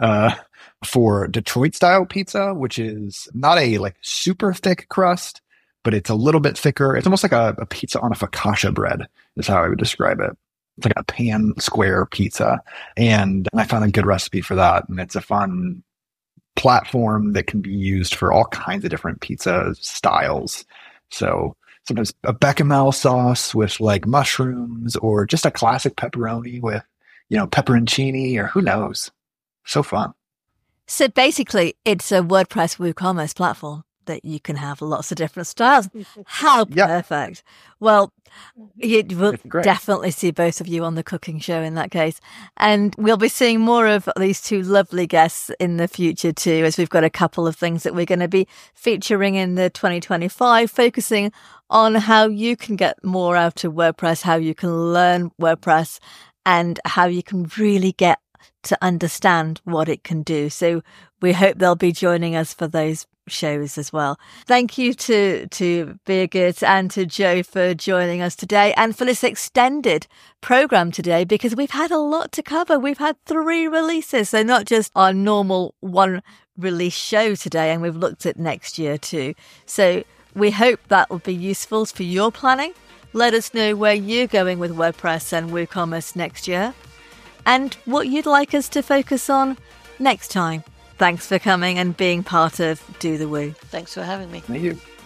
[SPEAKER 3] for Detroit style pizza, which is not a like super thick crust, but it's a little bit thicker. It's almost like a pizza on a focaccia bread is how I would describe it. It's like a pan square pizza. And I found a good recipe for that. And it's a fun platform that can be used for all kinds of different pizza styles. So sometimes a bechamel sauce with like mushrooms, or just a classic pepperoni with, pepperoncini, or who knows. So fun.
[SPEAKER 2] So basically, it's a WordPress WooCommerce platform that you can have lots of different styles. How perfect. Well, you will definitely see both of you on the cooking show in that case. And we'll be seeing more of these two lovely guests in the future too, as we've got a couple of things that we're going to be featuring in the 2025, focusing on how you can get more out of WordPress, how you can learn WordPress, and how you can really get to understand what it can do. So we hope they'll be joining us for those shows as well. Thank you to Birgit and to Joe for joining us today and for this extended program today, because we've had a lot to cover. We've had 3 releases, so not just our normal 1 release show today, and we've looked at next year too. So we hope that will be useful for your planning. Let us know where you're going with WordPress and WooCommerce next year and what you'd like us to focus on next time. Thanks for coming and being part of Do the Woo.
[SPEAKER 4] Thanks for having me.
[SPEAKER 3] Thank you.